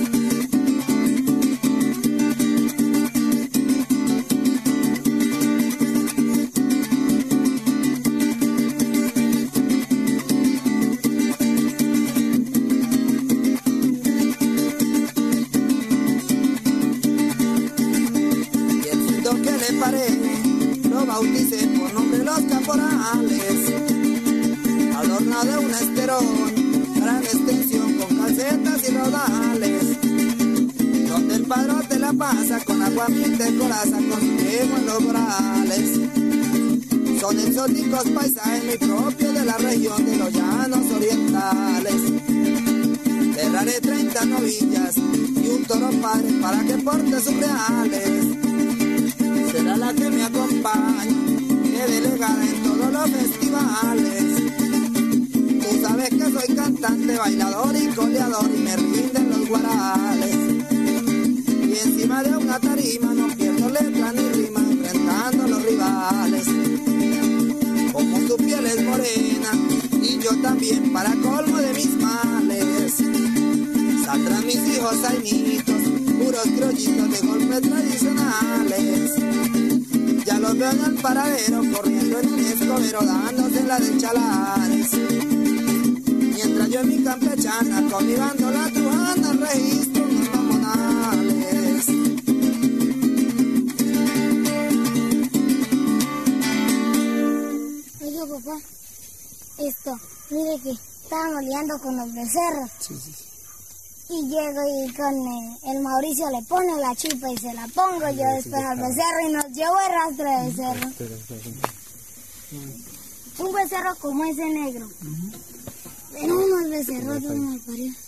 Bauticé por nombre los caporales, adornado de un esterón, gran extensión con calcetas y rodales, donde el padrón te la pasa con agua miel de coraza, con su yegua en los corales. Son exóticos paisajes muy propios de la región de los llanos orientales. Cerraré treinta novillas y un toro padre para que porte sus reales. Será la que me acompaña, que delegada en todos los festivales. Tú sabes que soy cantante, bailador y coleador y me rinden los guarales. Y encima de una tarima no pierdo letra ni rima, enfrentando a los rivales. Como tu piel es morena y yo también para colmo de mis males. Saldrán mis hijos zainitos, puros criollitos de golpes tradicionales. Ya los veo en el paradero, corriendo en un escobero, dándose la de chalares. Mientras yo en mi campechana, con mi bandola trujana, registro unos mamonales. Oiga, papá, esto, mire que estaban oleando con los becerros. Sí, sí, sí. Y llego y con el, el Mauricio le pone la chipa y se la pongo yo después al becerro y nos llevo el rastro de becerro. Un becerro como ese negro. Pero unos becerros mal paridos.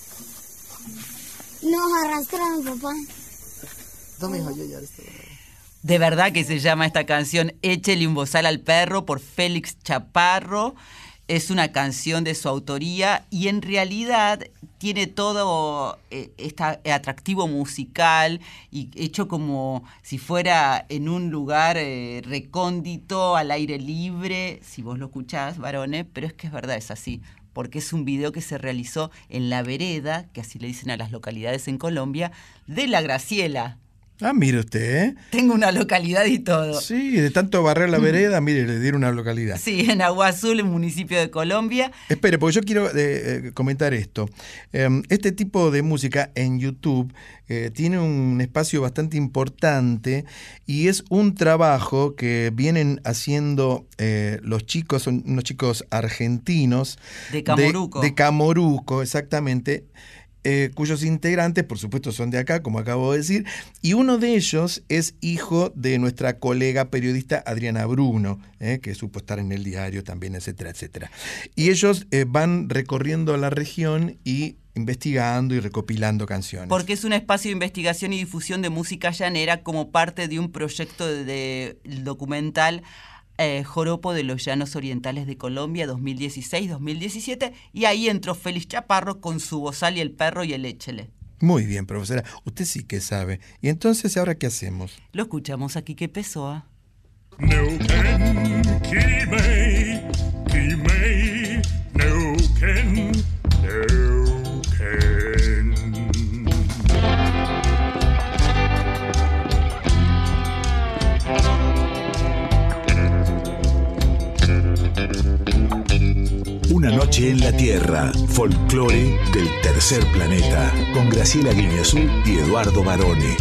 Nos arrastraron, papá. No, mijo, yo ya estoy. De verdad que se llama esta canción Échele un bozal al perro por Félix Chaparro. Es una canción de su autoría y en realidad tiene todo eh, este atractivo musical y hecho como si fuera en un lugar eh, recóndito, al aire libre, si vos lo escuchás, varones, pero es que es verdad, es así, porque es un video que se realizó en la vereda, que así le dicen a las localidades en Colombia, de La Graciela. Ah, mire usted, ¿eh? Tengo una localidad y todo. Sí, de tanto barrer la vereda, mire, le dieron una localidad. Sí, en Agua Azul, en municipio de Colombia. Espere, porque yo quiero eh, eh, comentar esto. Eh, este tipo de música en YouTube eh, tiene un espacio bastante importante y es un trabajo que vienen haciendo eh, los chicos, son unos chicos argentinos. De Camoruco. De, de Camoruco, exactamente. Eh, cuyos integrantes, por supuesto, son de acá, como acabo de decir, y uno de ellos es hijo de nuestra colega periodista Adriana Bruno, eh, que supo estar en el diario también, etcétera, etcétera. Y ellos eh, van recorriendo la región y investigando y recopilando canciones. Porque es un espacio de investigación y difusión de música llanera como parte de un proyecto de, de documental Eh, Joropo de los Llanos Orientales de Colombia dos mil dieciséis dos mil diecisiete, y ahí entró Félix Chaparro con su bozal y el perro y el échele. Muy bien, profesora, usted sí que sabe. ¿Y entonces ahora qué hacemos? Lo escuchamos aquí, que Pessoa. Neuquén, Quimei, Quimei, Neuquén, Neuquén. Una noche en la Tierra, folclore del tercer planeta, con Graciela Guiñazú y Eduardo Barone.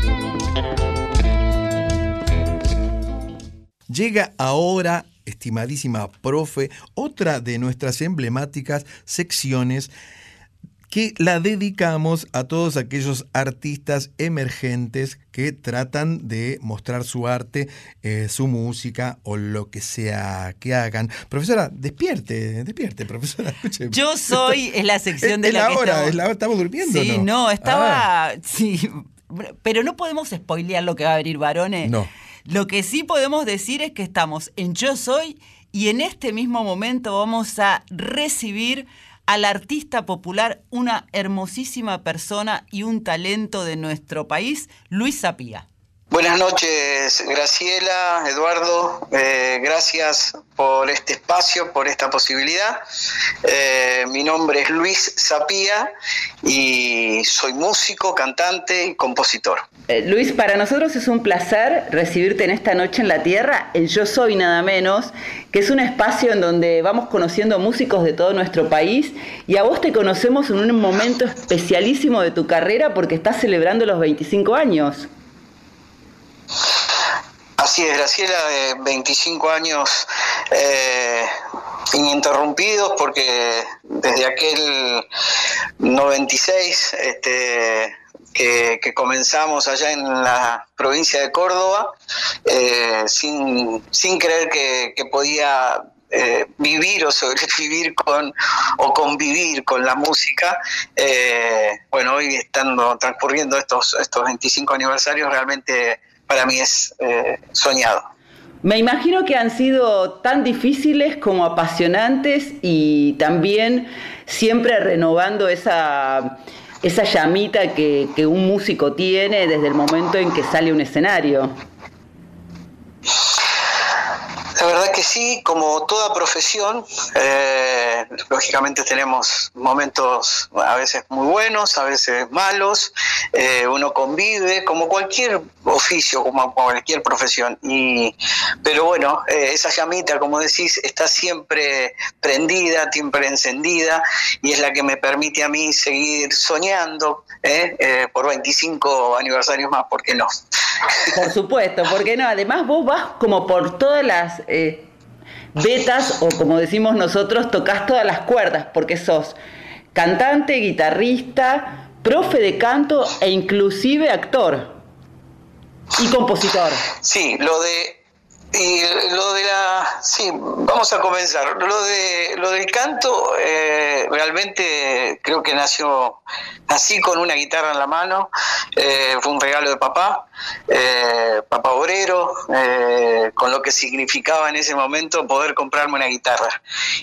Llega ahora, estimadísima profe, otra de nuestras emblemáticas secciones que la dedicamos a todos aquellos artistas emergentes que tratan de mostrar su arte, eh, su música o lo que sea que hagan. Profesora, despierte, despierte, profesora. Escuche. Yo soy, es la sección de es, la, la que hora, estamos... es la hora, ¿estamos durmiendo? Sí, no, no estaba... Ah. Sí, pero no podemos spoilear lo que va a venir, varones. No. Lo que sí podemos decir es que estamos en Yo Soy y en este mismo momento vamos a recibir al artista popular, una hermosísima persona y un talento de nuestro país, Luis Sapía. Buenas noches, Graciela, Eduardo, eh, gracias por este espacio, por esta posibilidad. Eh, mi nombre es Luis Sapía y soy músico, cantante y compositor. Eh, Luis, para nosotros es un placer recibirte en esta noche en la Tierra, en Yo Soy nada menos, que es un espacio en donde vamos conociendo músicos de todo nuestro país y a vos te conocemos en un momento especialísimo de tu carrera porque estás celebrando los veinticinco años. Así es, Graciela, eh, veinticinco años eh, ininterrumpidos porque desde aquel noventa y seis este, que, que comenzamos allá en la provincia de Córdoba, eh, sin, sin creer que, que podía eh, vivir o sobrevivir con o convivir con la música. Eh, bueno, hoy estando transcurriendo estos, estos veinticinco aniversarios, realmente para mí es eh, soñado. Me imagino que han sido tan difíciles como apasionantes y también siempre renovando esa, esa llamita que, que un músico tiene desde el momento en que sale a un escenario. La verdad que sí, como toda profesión, eh, lógicamente tenemos momentos a veces muy buenos, a veces malos, eh, uno convive como cualquier oficio, como cualquier profesión, y pero bueno, eh, esa llamita, como decís, está siempre prendida, siempre encendida, y es la que me permite a mí seguir soñando eh, eh, por veinticinco aniversarios más, ¿por qué no? Por supuesto, porque no, además vos vas como por todas las eh, vetas, o como decimos nosotros, tocas todas las cuerdas, porque sos cantante, guitarrista, profe de canto e inclusive actor y compositor. Sí, lo de y lo de la sí, vamos a comenzar. Lo de lo del canto eh, realmente creo que nació nací con una guitarra en la mano, eh, fue un regalo de papá. Eh, papá obrero, eh, con lo que significaba en ese momento poder comprarme una guitarra.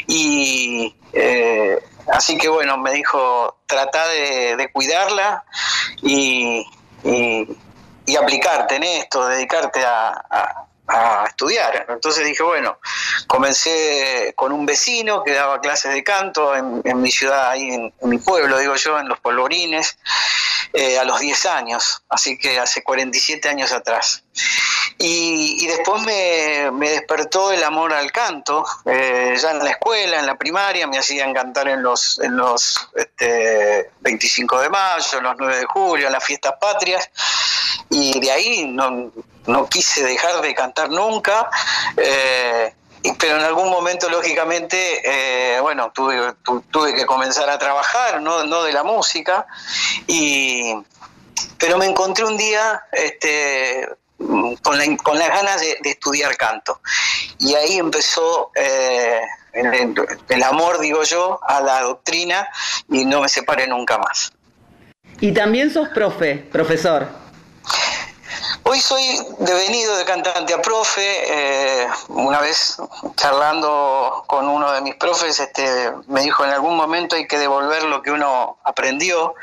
Y eh, así que bueno, me dijo, trata de, de cuidarla y, y, y aplicarte en esto, dedicarte a, a a estudiar. Entonces dije, bueno, comencé con un vecino que daba clases de canto en, en mi ciudad, ahí en, en mi pueblo, digo yo, en Los Polvorines, eh, a los diez años, así que hace cuarenta y siete años atrás. Y, y después me, me despertó el amor al canto, eh, ya en la escuela, en la primaria, me hacían cantar en los, en los este, veinticinco de mayo, en los nueve de julio, en las fiestas patrias, y de ahí no, no quise dejar de cantar nunca, eh, pero en algún momento, lógicamente, eh, bueno, tuve, tu, tuve que comenzar a trabajar, no, no de la música, y, pero me encontré un día este, con, la, con las ganas de, de estudiar canto, y ahí empezó eh, el, el amor, digo yo, a la doctrina, y no me separé nunca más. Y también sos profe, profesor. Hoy soy devenido de cantante a profe. Eh, una vez charlando con uno de mis profes, este, me dijo, en algún momento hay que devolver lo que uno aprendió,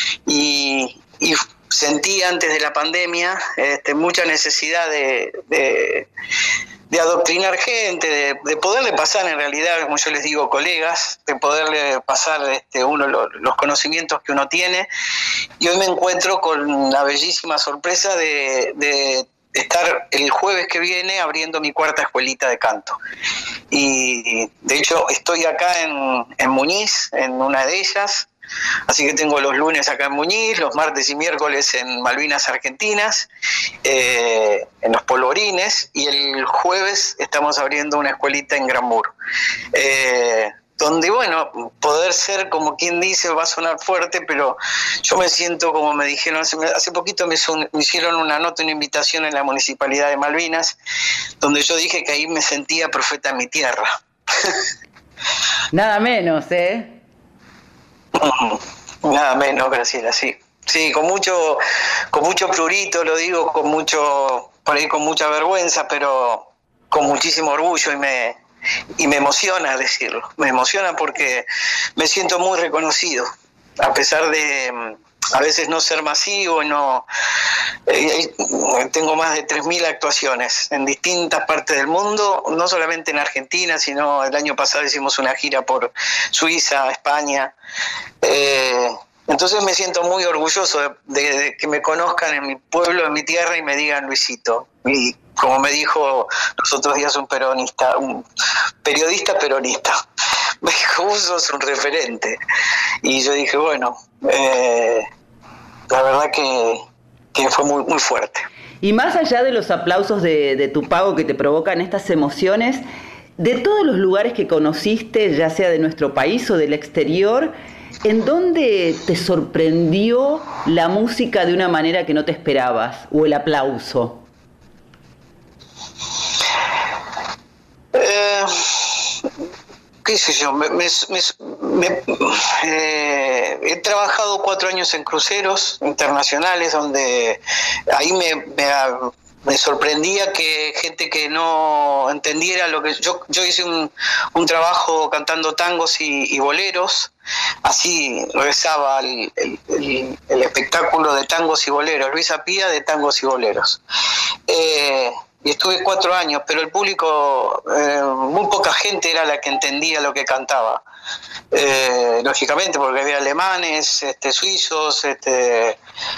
y, y sentí antes de la pandemia este, mucha necesidad de, de, de adoctrinar gente, de, de poderle pasar, en realidad, como yo les digo, colegas, de poderle pasar este, uno los, los conocimientos que uno tiene. Y hoy me encuentro con la bellísima sorpresa de, de estar el jueves que viene abriendo mi cuarta escuelita de canto. Y de hecho estoy acá en, en Muñiz, en una de ellas, así que tengo los lunes acá en Muñiz, los martes y miércoles en Malvinas Argentinas, eh, en Los Polvorines, y el jueves estamos abriendo una escuelita en Granbur. Eh, donde, bueno, poder ser, como quien dice, va a sonar fuerte, pero yo me siento, como me dijeron, hace, hace poquito me, son, me hicieron una nota, una invitación en la Municipalidad de Malvinas, donde yo dije que ahí me sentía profeta en mi tierra. Nada menos, ¿eh? Nada menos, Graciela, sí. Sí, con mucho, con mucho prurito, lo digo, con mucho, por ahí con mucha vergüenza, pero con muchísimo orgullo, y me... y me emociona decirlo, me emociona porque me siento muy reconocido, a pesar de a veces no ser masivo, no eh, tengo más de tres mil actuaciones en distintas partes del mundo, no solamente en Argentina, sino el año pasado hicimos una gira por Suiza, España, eh, entonces me siento muy orgulloso de, de, de que me conozcan en mi pueblo, en mi tierra, y me digan Luisito. Y como me dijo los otros días un peronista, un periodista peronista, me dijo, vos sos un referente. Y yo dije, bueno, eh, la verdad que, que fue muy, muy fuerte. Y más allá de los aplausos de, de tu pago que te provocan estas emociones, de todos los lugares que conociste, ya sea de nuestro país o del exterior, ¿en dónde te sorprendió la música de una manera que no te esperabas? ¿O el aplauso? Eh, qué sé yo, me, me, me, eh, he trabajado cuatro años en cruceros internacionales, donde ahí me, me, me sorprendía que gente que no entendiera lo que yo yo hice un, un trabajo cantando tangos y, y boleros, así rezaba el, el, el, el espectáculo de tangos y boleros, Luisa Pía de tangos y boleros. Eh, y estuve cuatro años, pero el público, eh, muy poca gente era la que entendía lo que cantaba, eh, lógicamente porque había alemanes, este, suizos, este,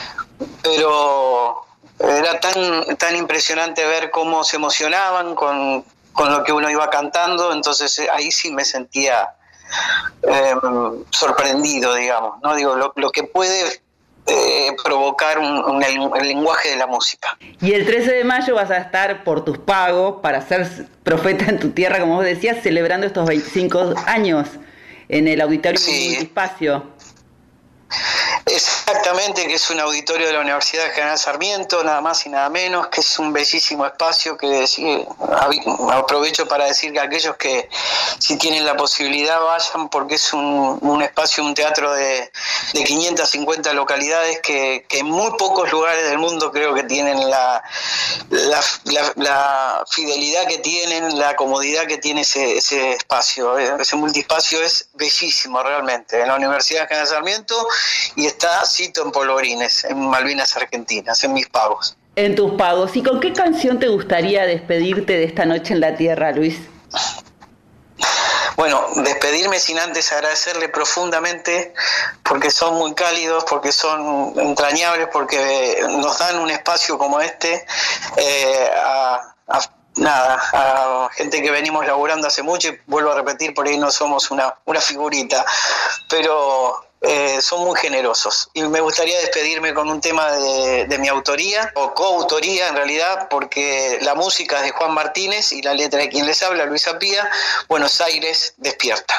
pero era tan tan impresionante ver cómo se emocionaban con, con lo que uno iba cantando, entonces ahí sí me sentía eh, sorprendido, digamos, no digo lo, lo que puede Eh, provocar un, un, el lenguaje de la música. Y el trece de mayo vas a estar por tus pagos para ser profeta en tu tierra, como vos decías, celebrando estos veinticinco años en el Auditorio sí. Multiespacio. Exactamente, que es un auditorio de la Universidad General Sarmiento, nada más y nada menos, que es un bellísimo espacio que sí, aprovecho para decir que aquellos que si tienen la posibilidad vayan, porque es un, un espacio, un teatro de, de quinientas cincuenta localidades que, que en muy pocos lugares del mundo creo que tienen la, la, la, la fidelidad que tienen, la comodidad que tiene ese, ese espacio. Ese multiespacio es bellísimo realmente, en la Universidad General Sarmiento, y está cito en Polvorines, en Malvinas Argentinas, en mis pagos. En tus pagos. ¿Y con qué canción te gustaría despedirte de esta noche en la Tierra, Luis? Bueno, despedirme sin antes agradecerle profundamente, porque son muy cálidos, porque son entrañables, porque nos dan un espacio como este, eh, a, a, nada, a gente que venimos laburando hace mucho, y vuelvo a repetir, por ahí no somos una, una figurita, pero eh, son muy generosos. Y me gustaría despedirme con un tema de, de mi autoría, o coautoría en realidad, porque la música es de Juan Martínez y la letra de quien les habla, Luis Apía. Buenos Aires despierta.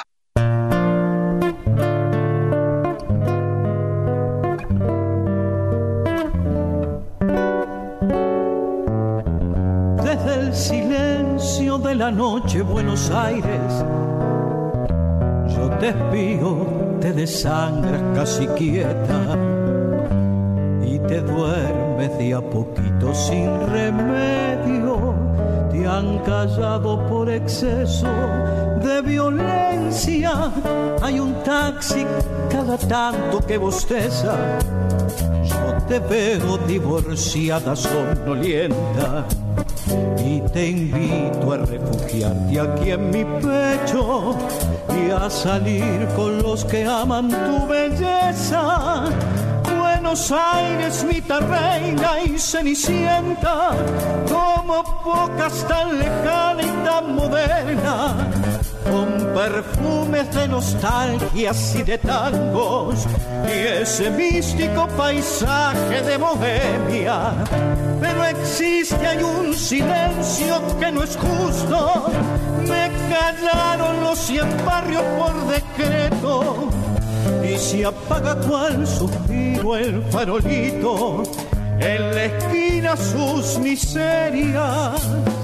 Desde el silencio de la noche, Buenos Aires, yo te espío, te desangras casi quieta y te duermes de a poquito sin remedio. Te han callado por exceso de violencia. Hay un taxi cada tanto que bosteza. Yo te veo divorciada, somnolienta, y te invito a refugiarte aquí en mi pecho y a salir con los que aman tu belleza. Buenos Aires, mitad reina y cenicienta, como pocas tan lejana y tan moderna, con perfumes de nostalgias y de tangos y ese místico paisaje de Bohemia. Pero existe, hay un silencio que no es justo. Me callaron los cien barrios por decreto y se apaga cual suspiro el farolito en la esquina sus miserias.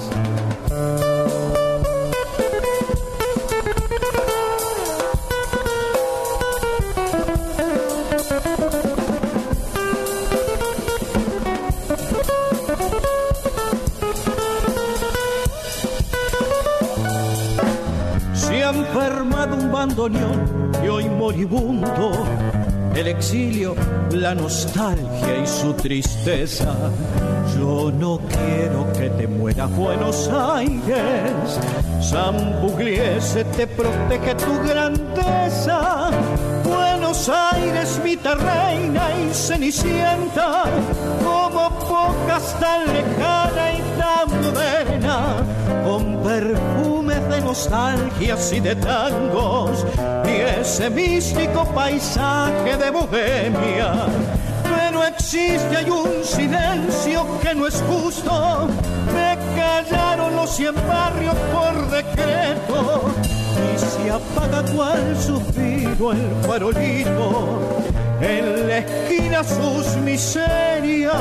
Se ha enfermado un bandoneón y hoy moribundo, el exilio, la nostalgia y su tristeza. Yo no quiero que te mueras, Buenos Aires. San Pugliese te protege tu grandeza. Buenos Aires, mitad reina y cenicienta, como pocas tan lejana y tan moderna, con perfumes de nostalgias y de tangos y ese místico paisaje de Bohemia. Pero existe, hay un silencio que no es justo. Me callaron los cien barrios por decreto y se apaga cual suspiro el farolito en la esquina sus miserias.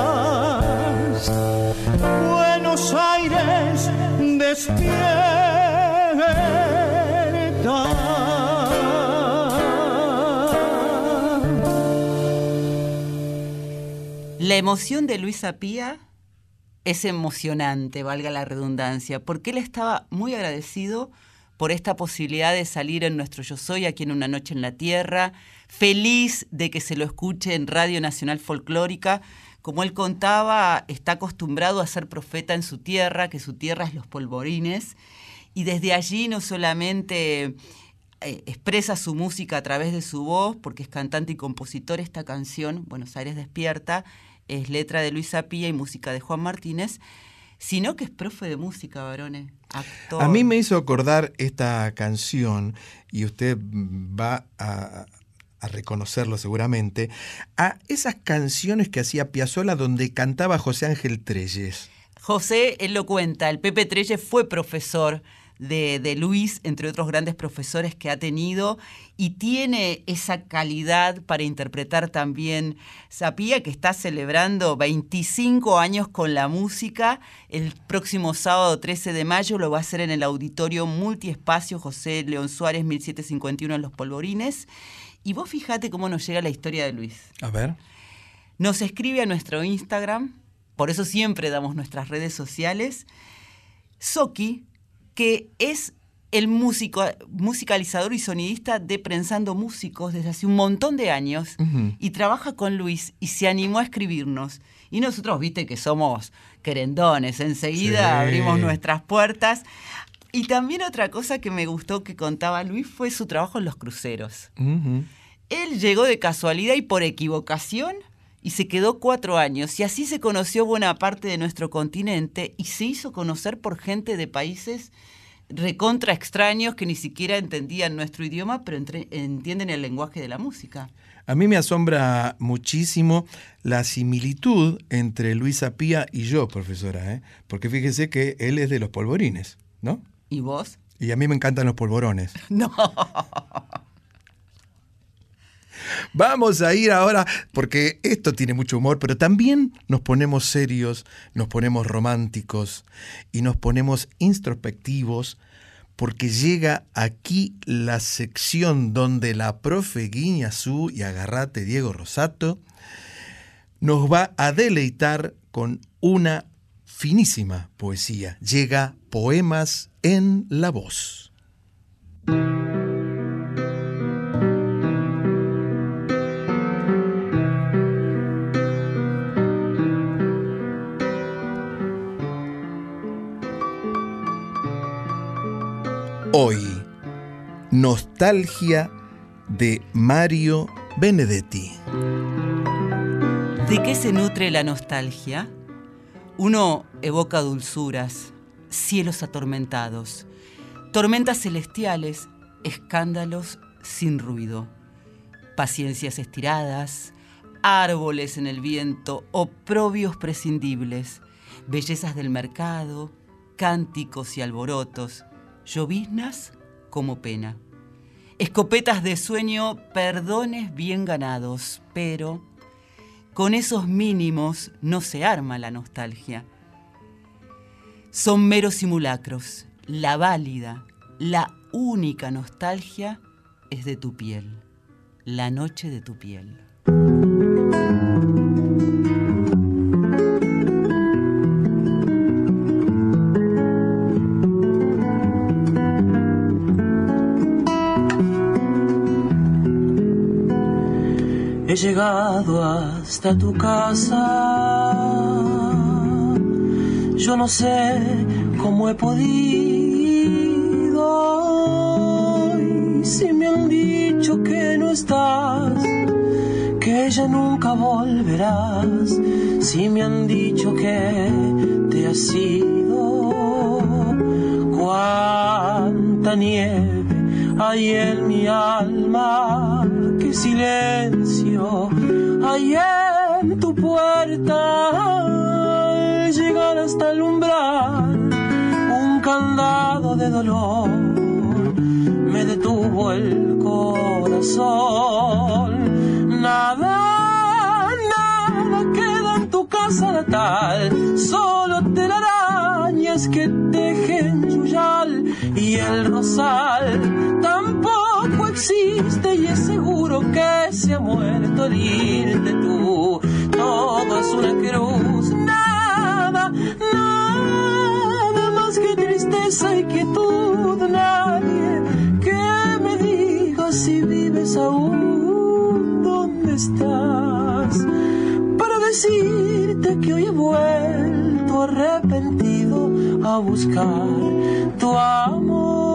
Buenos Aires despierta. La emoción de Luis Apía es emocionante, valga la redundancia, porque él estaba muy agradecido por esta posibilidad de salir en nuestro Yo Soy aquí en Una Noche en la Tierra, feliz de que se lo escuche en Radio Nacional Folclórica. Como él contaba, está acostumbrado a ser profeta en su tierra, que su tierra es Los Polvorines, y desde allí no solamente eh, expresa su música a través de su voz, porque es cantante y compositor. Esta canción, Buenos Aires Despierta, es letra de Luis Apía y música de Juan Martínez, sino que es profe de música, varones, actor. A mí me hizo acordar esta canción, y usted va a, a reconocerlo seguramente, a esas canciones que hacía Piazzolla donde cantaba José Ángel Trelles. José, él lo cuenta, el Pepe Trelles fue profesor de, de Luis, entre otros grandes profesores que ha tenido, y tiene esa calidad para interpretar también. Apía, que está celebrando veinticinco años con la música, el próximo sábado trece de mayo lo va a hacer en el Auditorio Multiespacio José León Suárez mil setecientos cincuenta y uno en Los Polvorines. Y vos fijate cómo nos llega la historia de Luis. A ver. Nos escribe a nuestro Instagram, por eso siempre damos nuestras redes sociales. Soki, que es el músico, musicalizador y sonidista de Prensando Músicos desde hace un montón de años, uh-huh. y trabaja con Luis y se animó a escribirnos. Y nosotros, viste que somos querendones, enseguida sí. abrimos nuestras puertas. Y también otra cosa que me gustó que contaba Luis fue su trabajo en los cruceros. Uh-huh. Él llegó de casualidad y por equivocación y se quedó cuatro años. Y así se conoció buena parte de nuestro continente y se hizo conocer por gente de países recontra extraños que ni siquiera entendían nuestro idioma, pero entre, entienden el lenguaje de la música. A mí me asombra muchísimo la similitud entre Luis Apía y yo, profesora, ¿eh? Porque fíjese que él es de los polvorines, ¿no? ¿Y vos? Y a mí me encantan los polvorones. No. Vamos a ir ahora, porque esto tiene mucho humor, pero también nos ponemos serios, nos ponemos románticos y nos ponemos introspectivos, porque llega aquí la sección donde la profe Guiñazú, y agarrate Diego Rosato, nos va a deleitar con una finísima poesía. Llega Poemas en la Voz. Hoy, Nostalgia de Mario Benedetti. ¿De qué se nutre la nostalgia? Uno evoca dulzuras, cielos atormentados, tormentas celestiales, escándalos sin ruido, paciencias estiradas, árboles en el viento, oprobios prescindibles, bellezas del mercado, cánticos y alborotos, lloviznas como pena, escopetas de sueño, perdones bien ganados, pero con esos mínimos no se arma la nostalgia. Son meros simulacros. La válida, la única nostalgia es de tu piel, la noche de tu piel. He llegado hasta tu casa, yo no sé cómo he podido, y si me han dicho que no estás, que ya nunca volverás, si me han dicho que te has ido, cuánta nieve hay en mi alma, qué silencio hay en tu puerta. Al llegar hasta el umbral, un candado de dolor me detuvo el corazón. Nada, nada queda en tu casa natal, solo telarañas que tejen yuyal, y el rosal tampoco existe, y es seguro que se ha muerto al irte tú. Todo es una cruz, nada, nada más que tristeza y quietud. Nadie que me diga si vives aún, dónde estás, para decirte que hoy he vuelto arrepentido a buscar tu amor.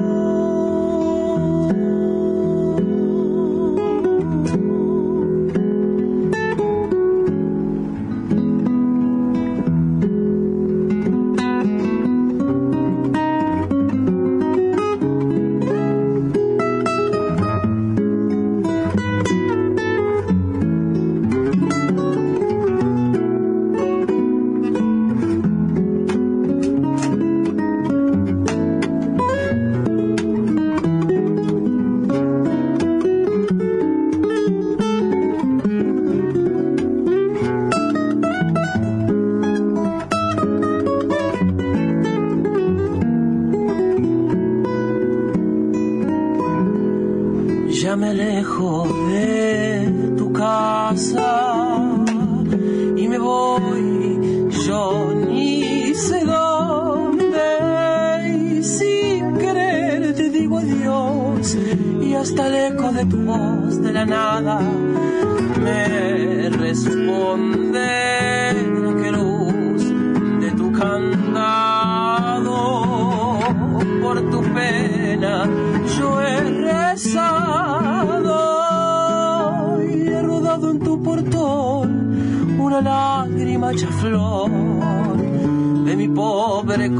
Ya me alejo de tu casa y me voy hasta el eco de tu voz de la nada me responde la luz de tu candado. Por tu pena yo he rezado y he rodado en tu portón una lágrima hecha flor de mi pobre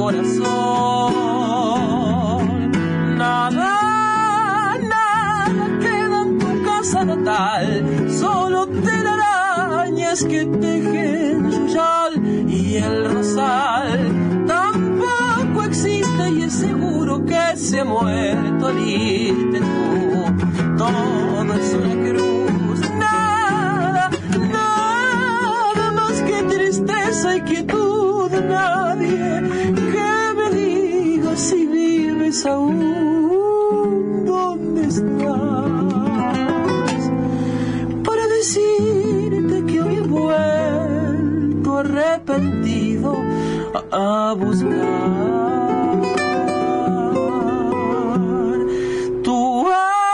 corazón. Nada, nada queda en tu casa natal, solo telarañas que tejen yuyal y el rosal. Tampoco existe y es seguro que se ha muerto al irte tú. Todo es una cruz, nada, nada más que tristeza y quietud. Nadie que me diga si vives aún, ¿dónde estás? Para decirte que hoy he vuelto arrepentido a buscar tu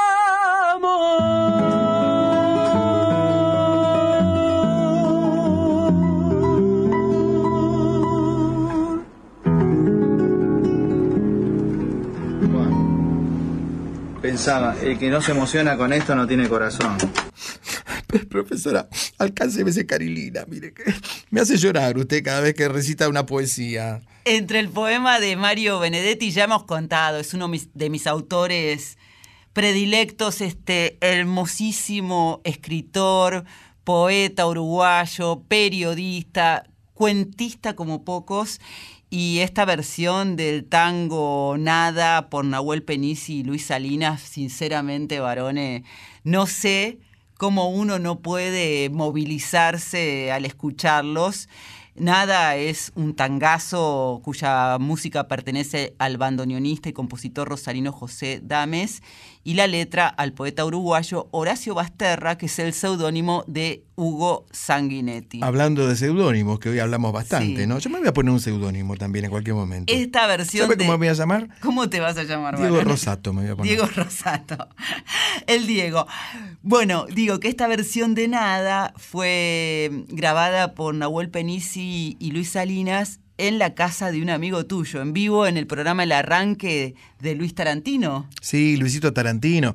Pensaba, el que no se emociona con esto no tiene corazón. Profesora, alcánceme ese Carilina, mire que me hace llorar usted cada vez que recita una poesía. Entre el poema de Mario Benedetti ya hemos contado, es uno de mis autores predilectos, este hermosísimo escritor, poeta uruguayo, periodista, cuentista como pocos. Y esta versión del tango Nada por Nahuel Penisi y Luis Salinas, sinceramente, varones, no sé cómo uno no puede movilizarse al escucharlos. Nada es un tangazo cuya música pertenece al bandoneonista y compositor rosarino José Dames y la letra al poeta uruguayo Horacio Basterra, que es el seudónimo de Hugo Sanguinetti. Hablando de seudónimos, que hoy hablamos bastante, Sí. ¿no? Yo me voy a poner un seudónimo también en cualquier momento. Esta versión ¿Sabe de... cómo me voy a llamar? ¿Cómo te vas a llamar, Diego varón? Rosato me voy a poner. Diego Rosato. El Diego. Bueno, digo que esta versión de Nada fue grabada por Nahuel Penisi y Luis Salinas en la casa de un amigo tuyo, en vivo en el programa El Arranque de Luis Tarantino. Sí, Luisito Tarantino,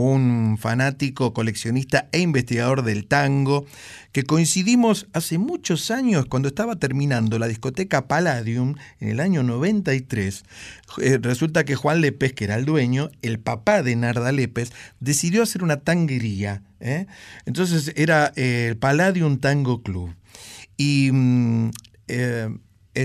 un fanático, coleccionista e investigador del tango, que coincidimos hace muchos años cuando estaba terminando la discoteca Palladium en el año noventa y tres. Eh, resulta que Juan Lépez, que era el dueño, el papá de Narda Lépez, decidió hacer una tanguería, ¿eh? Entonces era eh, el Palladium Tango Club. Y... Mm, eh,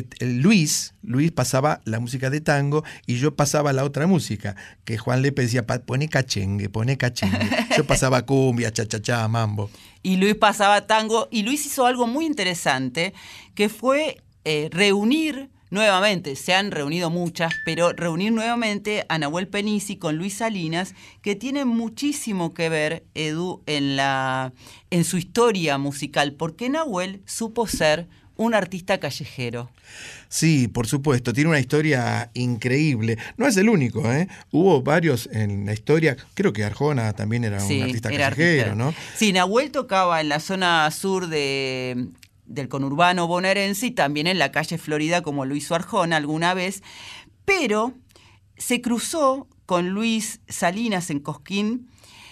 Luis, Luis pasaba la música de tango y yo pasaba la otra música, que Juan Lépez decía, pone cachengue, pone cachengue. Yo pasaba cumbia, cha-cha-cha, mambo. Y Luis pasaba tango, y Luis hizo algo muy interesante, que fue eh, reunir nuevamente, se han reunido muchas, pero reunir nuevamente a Nahuel Penisi con Luis Salinas, que tiene muchísimo que ver, Edu, en, la, en su historia musical, porque Nahuel supo ser un artista callejero. Sí, por supuesto, tiene una historia increíble. No es el único, ¿eh? Hubo varios en la historia, creo que Arjona también era Sí, un artista era callejero, artista. ¿no? Sí, Nahuel tocaba en la zona sur de, del conurbano bonaerense y también en la calle Florida, como lo hizo Arjona alguna vez, pero se cruzó con Luis Salinas en Cosquín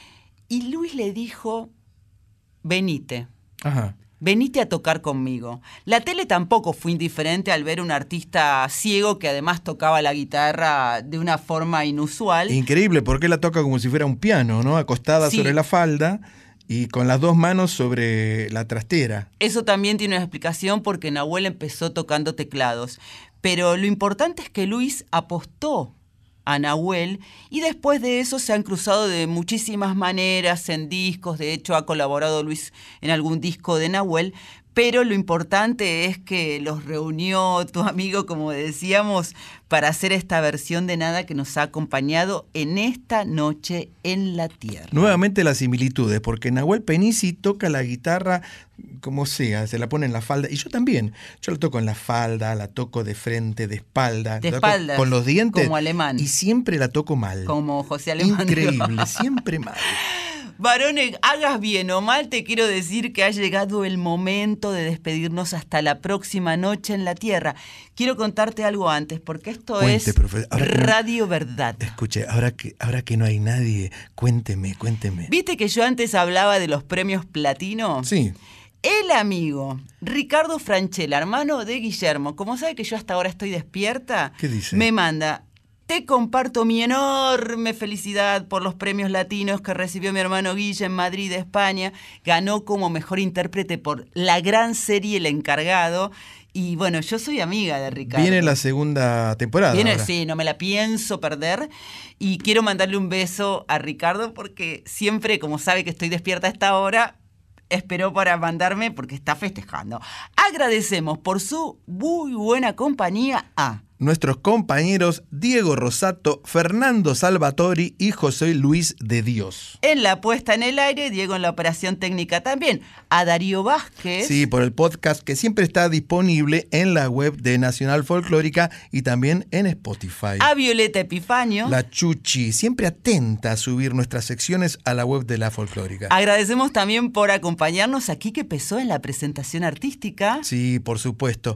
y Luis le dijo, venite. Ajá. Venite a tocar conmigo. La tele tampoco fue indiferente al ver un artista ciego que además tocaba la guitarra de una forma inusual. Increíble, porque la toca como si fuera un piano, ¿no? Acostada Sí. sobre la falda y con las dos manos sobre la trastera. Eso también tiene una explicación porque Nahuel empezó tocando teclados. Pero lo importante es que Luis apostó a Nahuel y después de eso se han cruzado de muchísimas maneras en discos. De hecho, ha colaborado Luis en algún disco de Nahuel. pero lo importante es que los reunió tu amigo, como decíamos, para hacer esta versión de Nada que nos ha acompañado en esta noche en la Tierra. Nuevamente las similitudes, porque Nahuel Penisi toca la guitarra como sea, se la pone en la falda, y yo también, yo la toco en la falda, la toco de frente, de espalda, de la toco espaldas, con los dientes, como alemán, y siempre la toco mal. Como José Alemán. Increíble, siempre mal. Varone, hagas bien o mal, te quiero decir que ha llegado el momento de despedirnos hasta la próxima noche en la Tierra. Quiero contarte algo antes, porque esto Cuente, es profe, ahora que no- Radio Verdad. Escuche, ahora que, ahora que no hay nadie, cuénteme, cuénteme. ¿Viste que yo antes hablaba de los premios platino? Sí. El amigo Ricardo Franchella, hermano de Guillermo, como sabe que yo hasta ahora estoy despierta, ¿Qué dice? me manda: te comparto mi enorme felicidad por los premios latinos que recibió mi hermano Guille en Madrid, España. Ganó como mejor intérprete por la gran serie El Encargado. Y bueno, yo soy amiga de Ricardo. Viene la segunda temporada. Viene, ahora. sí, no me la pienso perder. Y quiero mandarle un beso a Ricardo porque siempre, como sabe que estoy despierta a esta hora, esperó para mandarme porque está festejando. Agradecemos por su muy buena compañía a Nuestros compañeros Diego Rosato, Fernando Salvatori y José Luis de Dios. en la puesta en el aire, Diego en la operación técnica también, a Darío Vázquez. Sí, por el podcast que siempre está disponible en la web de Nacional Folclórica y también en Spotify. A Violeta Epifanio. La Chuchi, siempre atenta a subir nuestras secciones a la web de la Folclórica. Agradecemos también por acompañarnos aquí que pesó en la presentación artística. Sí, por supuesto.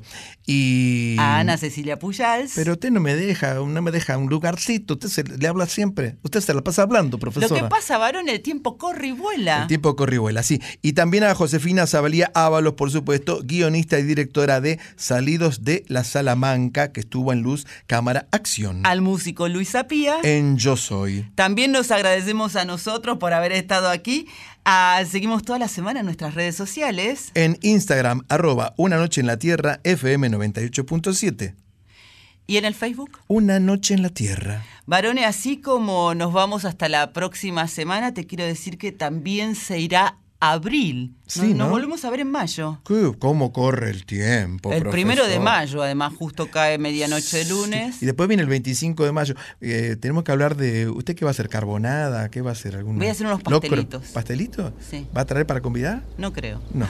Y... A Ana Cecilia Puyals. Pero usted no me deja, no me deja un lugarcito, usted se, le habla siempre. Usted se la pasa hablando, profesora. Lo que pasa, varón, el tiempo corre y vuela. El tiempo corre y vuela, sí. Y también a Josefina Zabalía Ábalos, por supuesto, guionista y directora de Salidos de la Salamanca, que estuvo en Luz, Cámara, Acción. Al músico Luis Zapía. En Yo Soy. También nos agradecemos a nosotros por haber estado aquí. Ah, seguimos toda la semana en nuestras redes sociales. En Instagram, arroba Una Noche en la Tierra, F M noventa y ocho punto siete. ¿Y en el Facebook? Una Noche en la Tierra. Varones, así como nos vamos hasta la próxima semana, te quiero decir que también se irá abril. Sí, nos, ¿no? nos volvemos a ver en mayo. ¿Qué? ¿Cómo corre el tiempo, El profesor? primero de mayo, además, justo cae medianoche de lunes. Y después viene el veinticinco de mayo. Eh, tenemos que hablar de... ¿Usted qué va a hacer? ¿Carbonada? ¿Qué va a hacer? ¿Alguna... Voy a hacer unos locro? pastelitos. ¿Pastelitos? Sí. ¿Va a traer para convidar? No creo. No.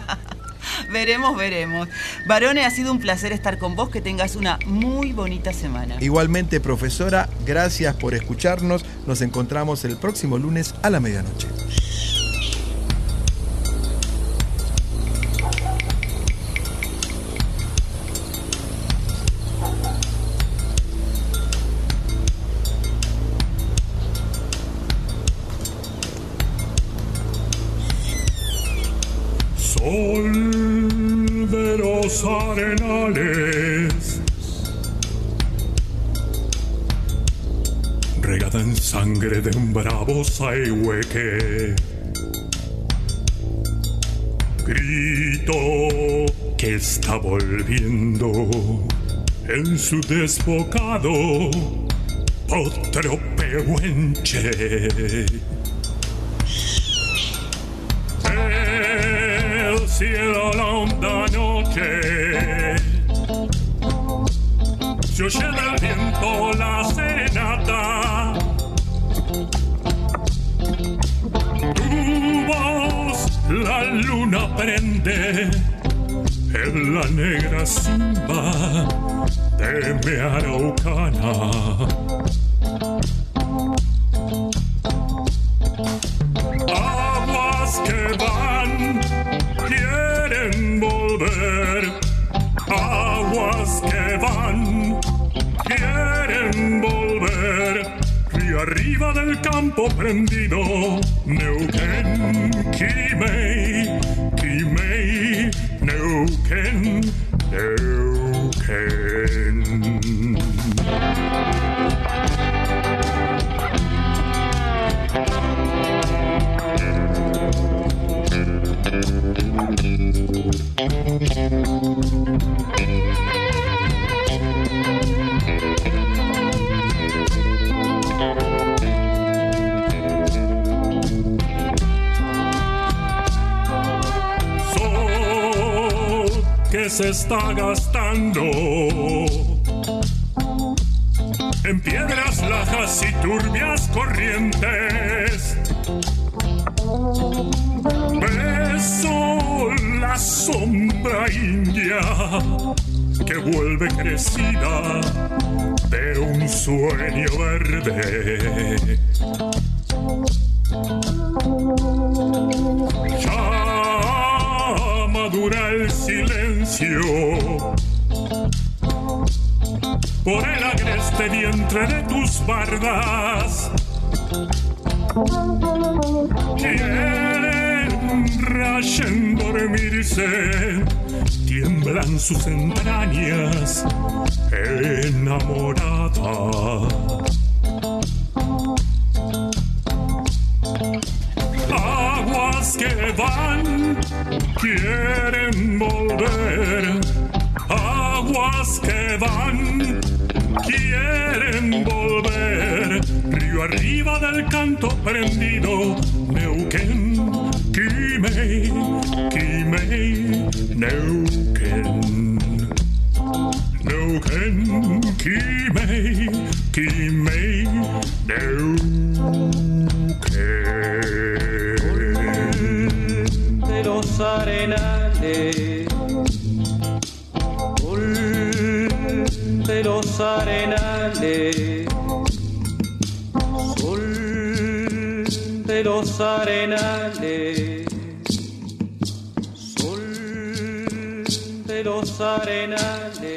Veremos, veremos. Varones, ha sido un placer estar con vos. Que tengas una muy bonita semana. Igualmente, profesora, gracias por escucharnos. Nos encontramos el próximo lunes a la medianoche. Sol de los arenales, regada en sangre de un bravo saihueque, grito que está volviendo en su desbocado otro pehuenche. El cielo, la honda noche, se oye del viento la serenata. Tu voz la luna prende en la negra simba de mi araucana. Aguas que van, quieren volver. Aguas que van, quieren volver. Río arriba del campo prendido, Neuquén, Quimei, Quimei, Neuquén, Neuquén. que se está gastando en piedras lajas y turbias corrientes. Beso la sombra india que vuelve crecida de un sueño verde. Ya madura el silencio por el agreste vientre de tus bardas. Quieren rayen dormirse, tiemblan sus entrañas enamorada. Aguas que van, quieren volver. Aguas que van, quieren volver. Río arriba del canto prendido, Neuquén, Quimei, Quimei, Neuquén. Neuquén, Quimei, Quimei, Neuquén. De los arenales, de los arenales, sol de los arenales, sol de los arenales.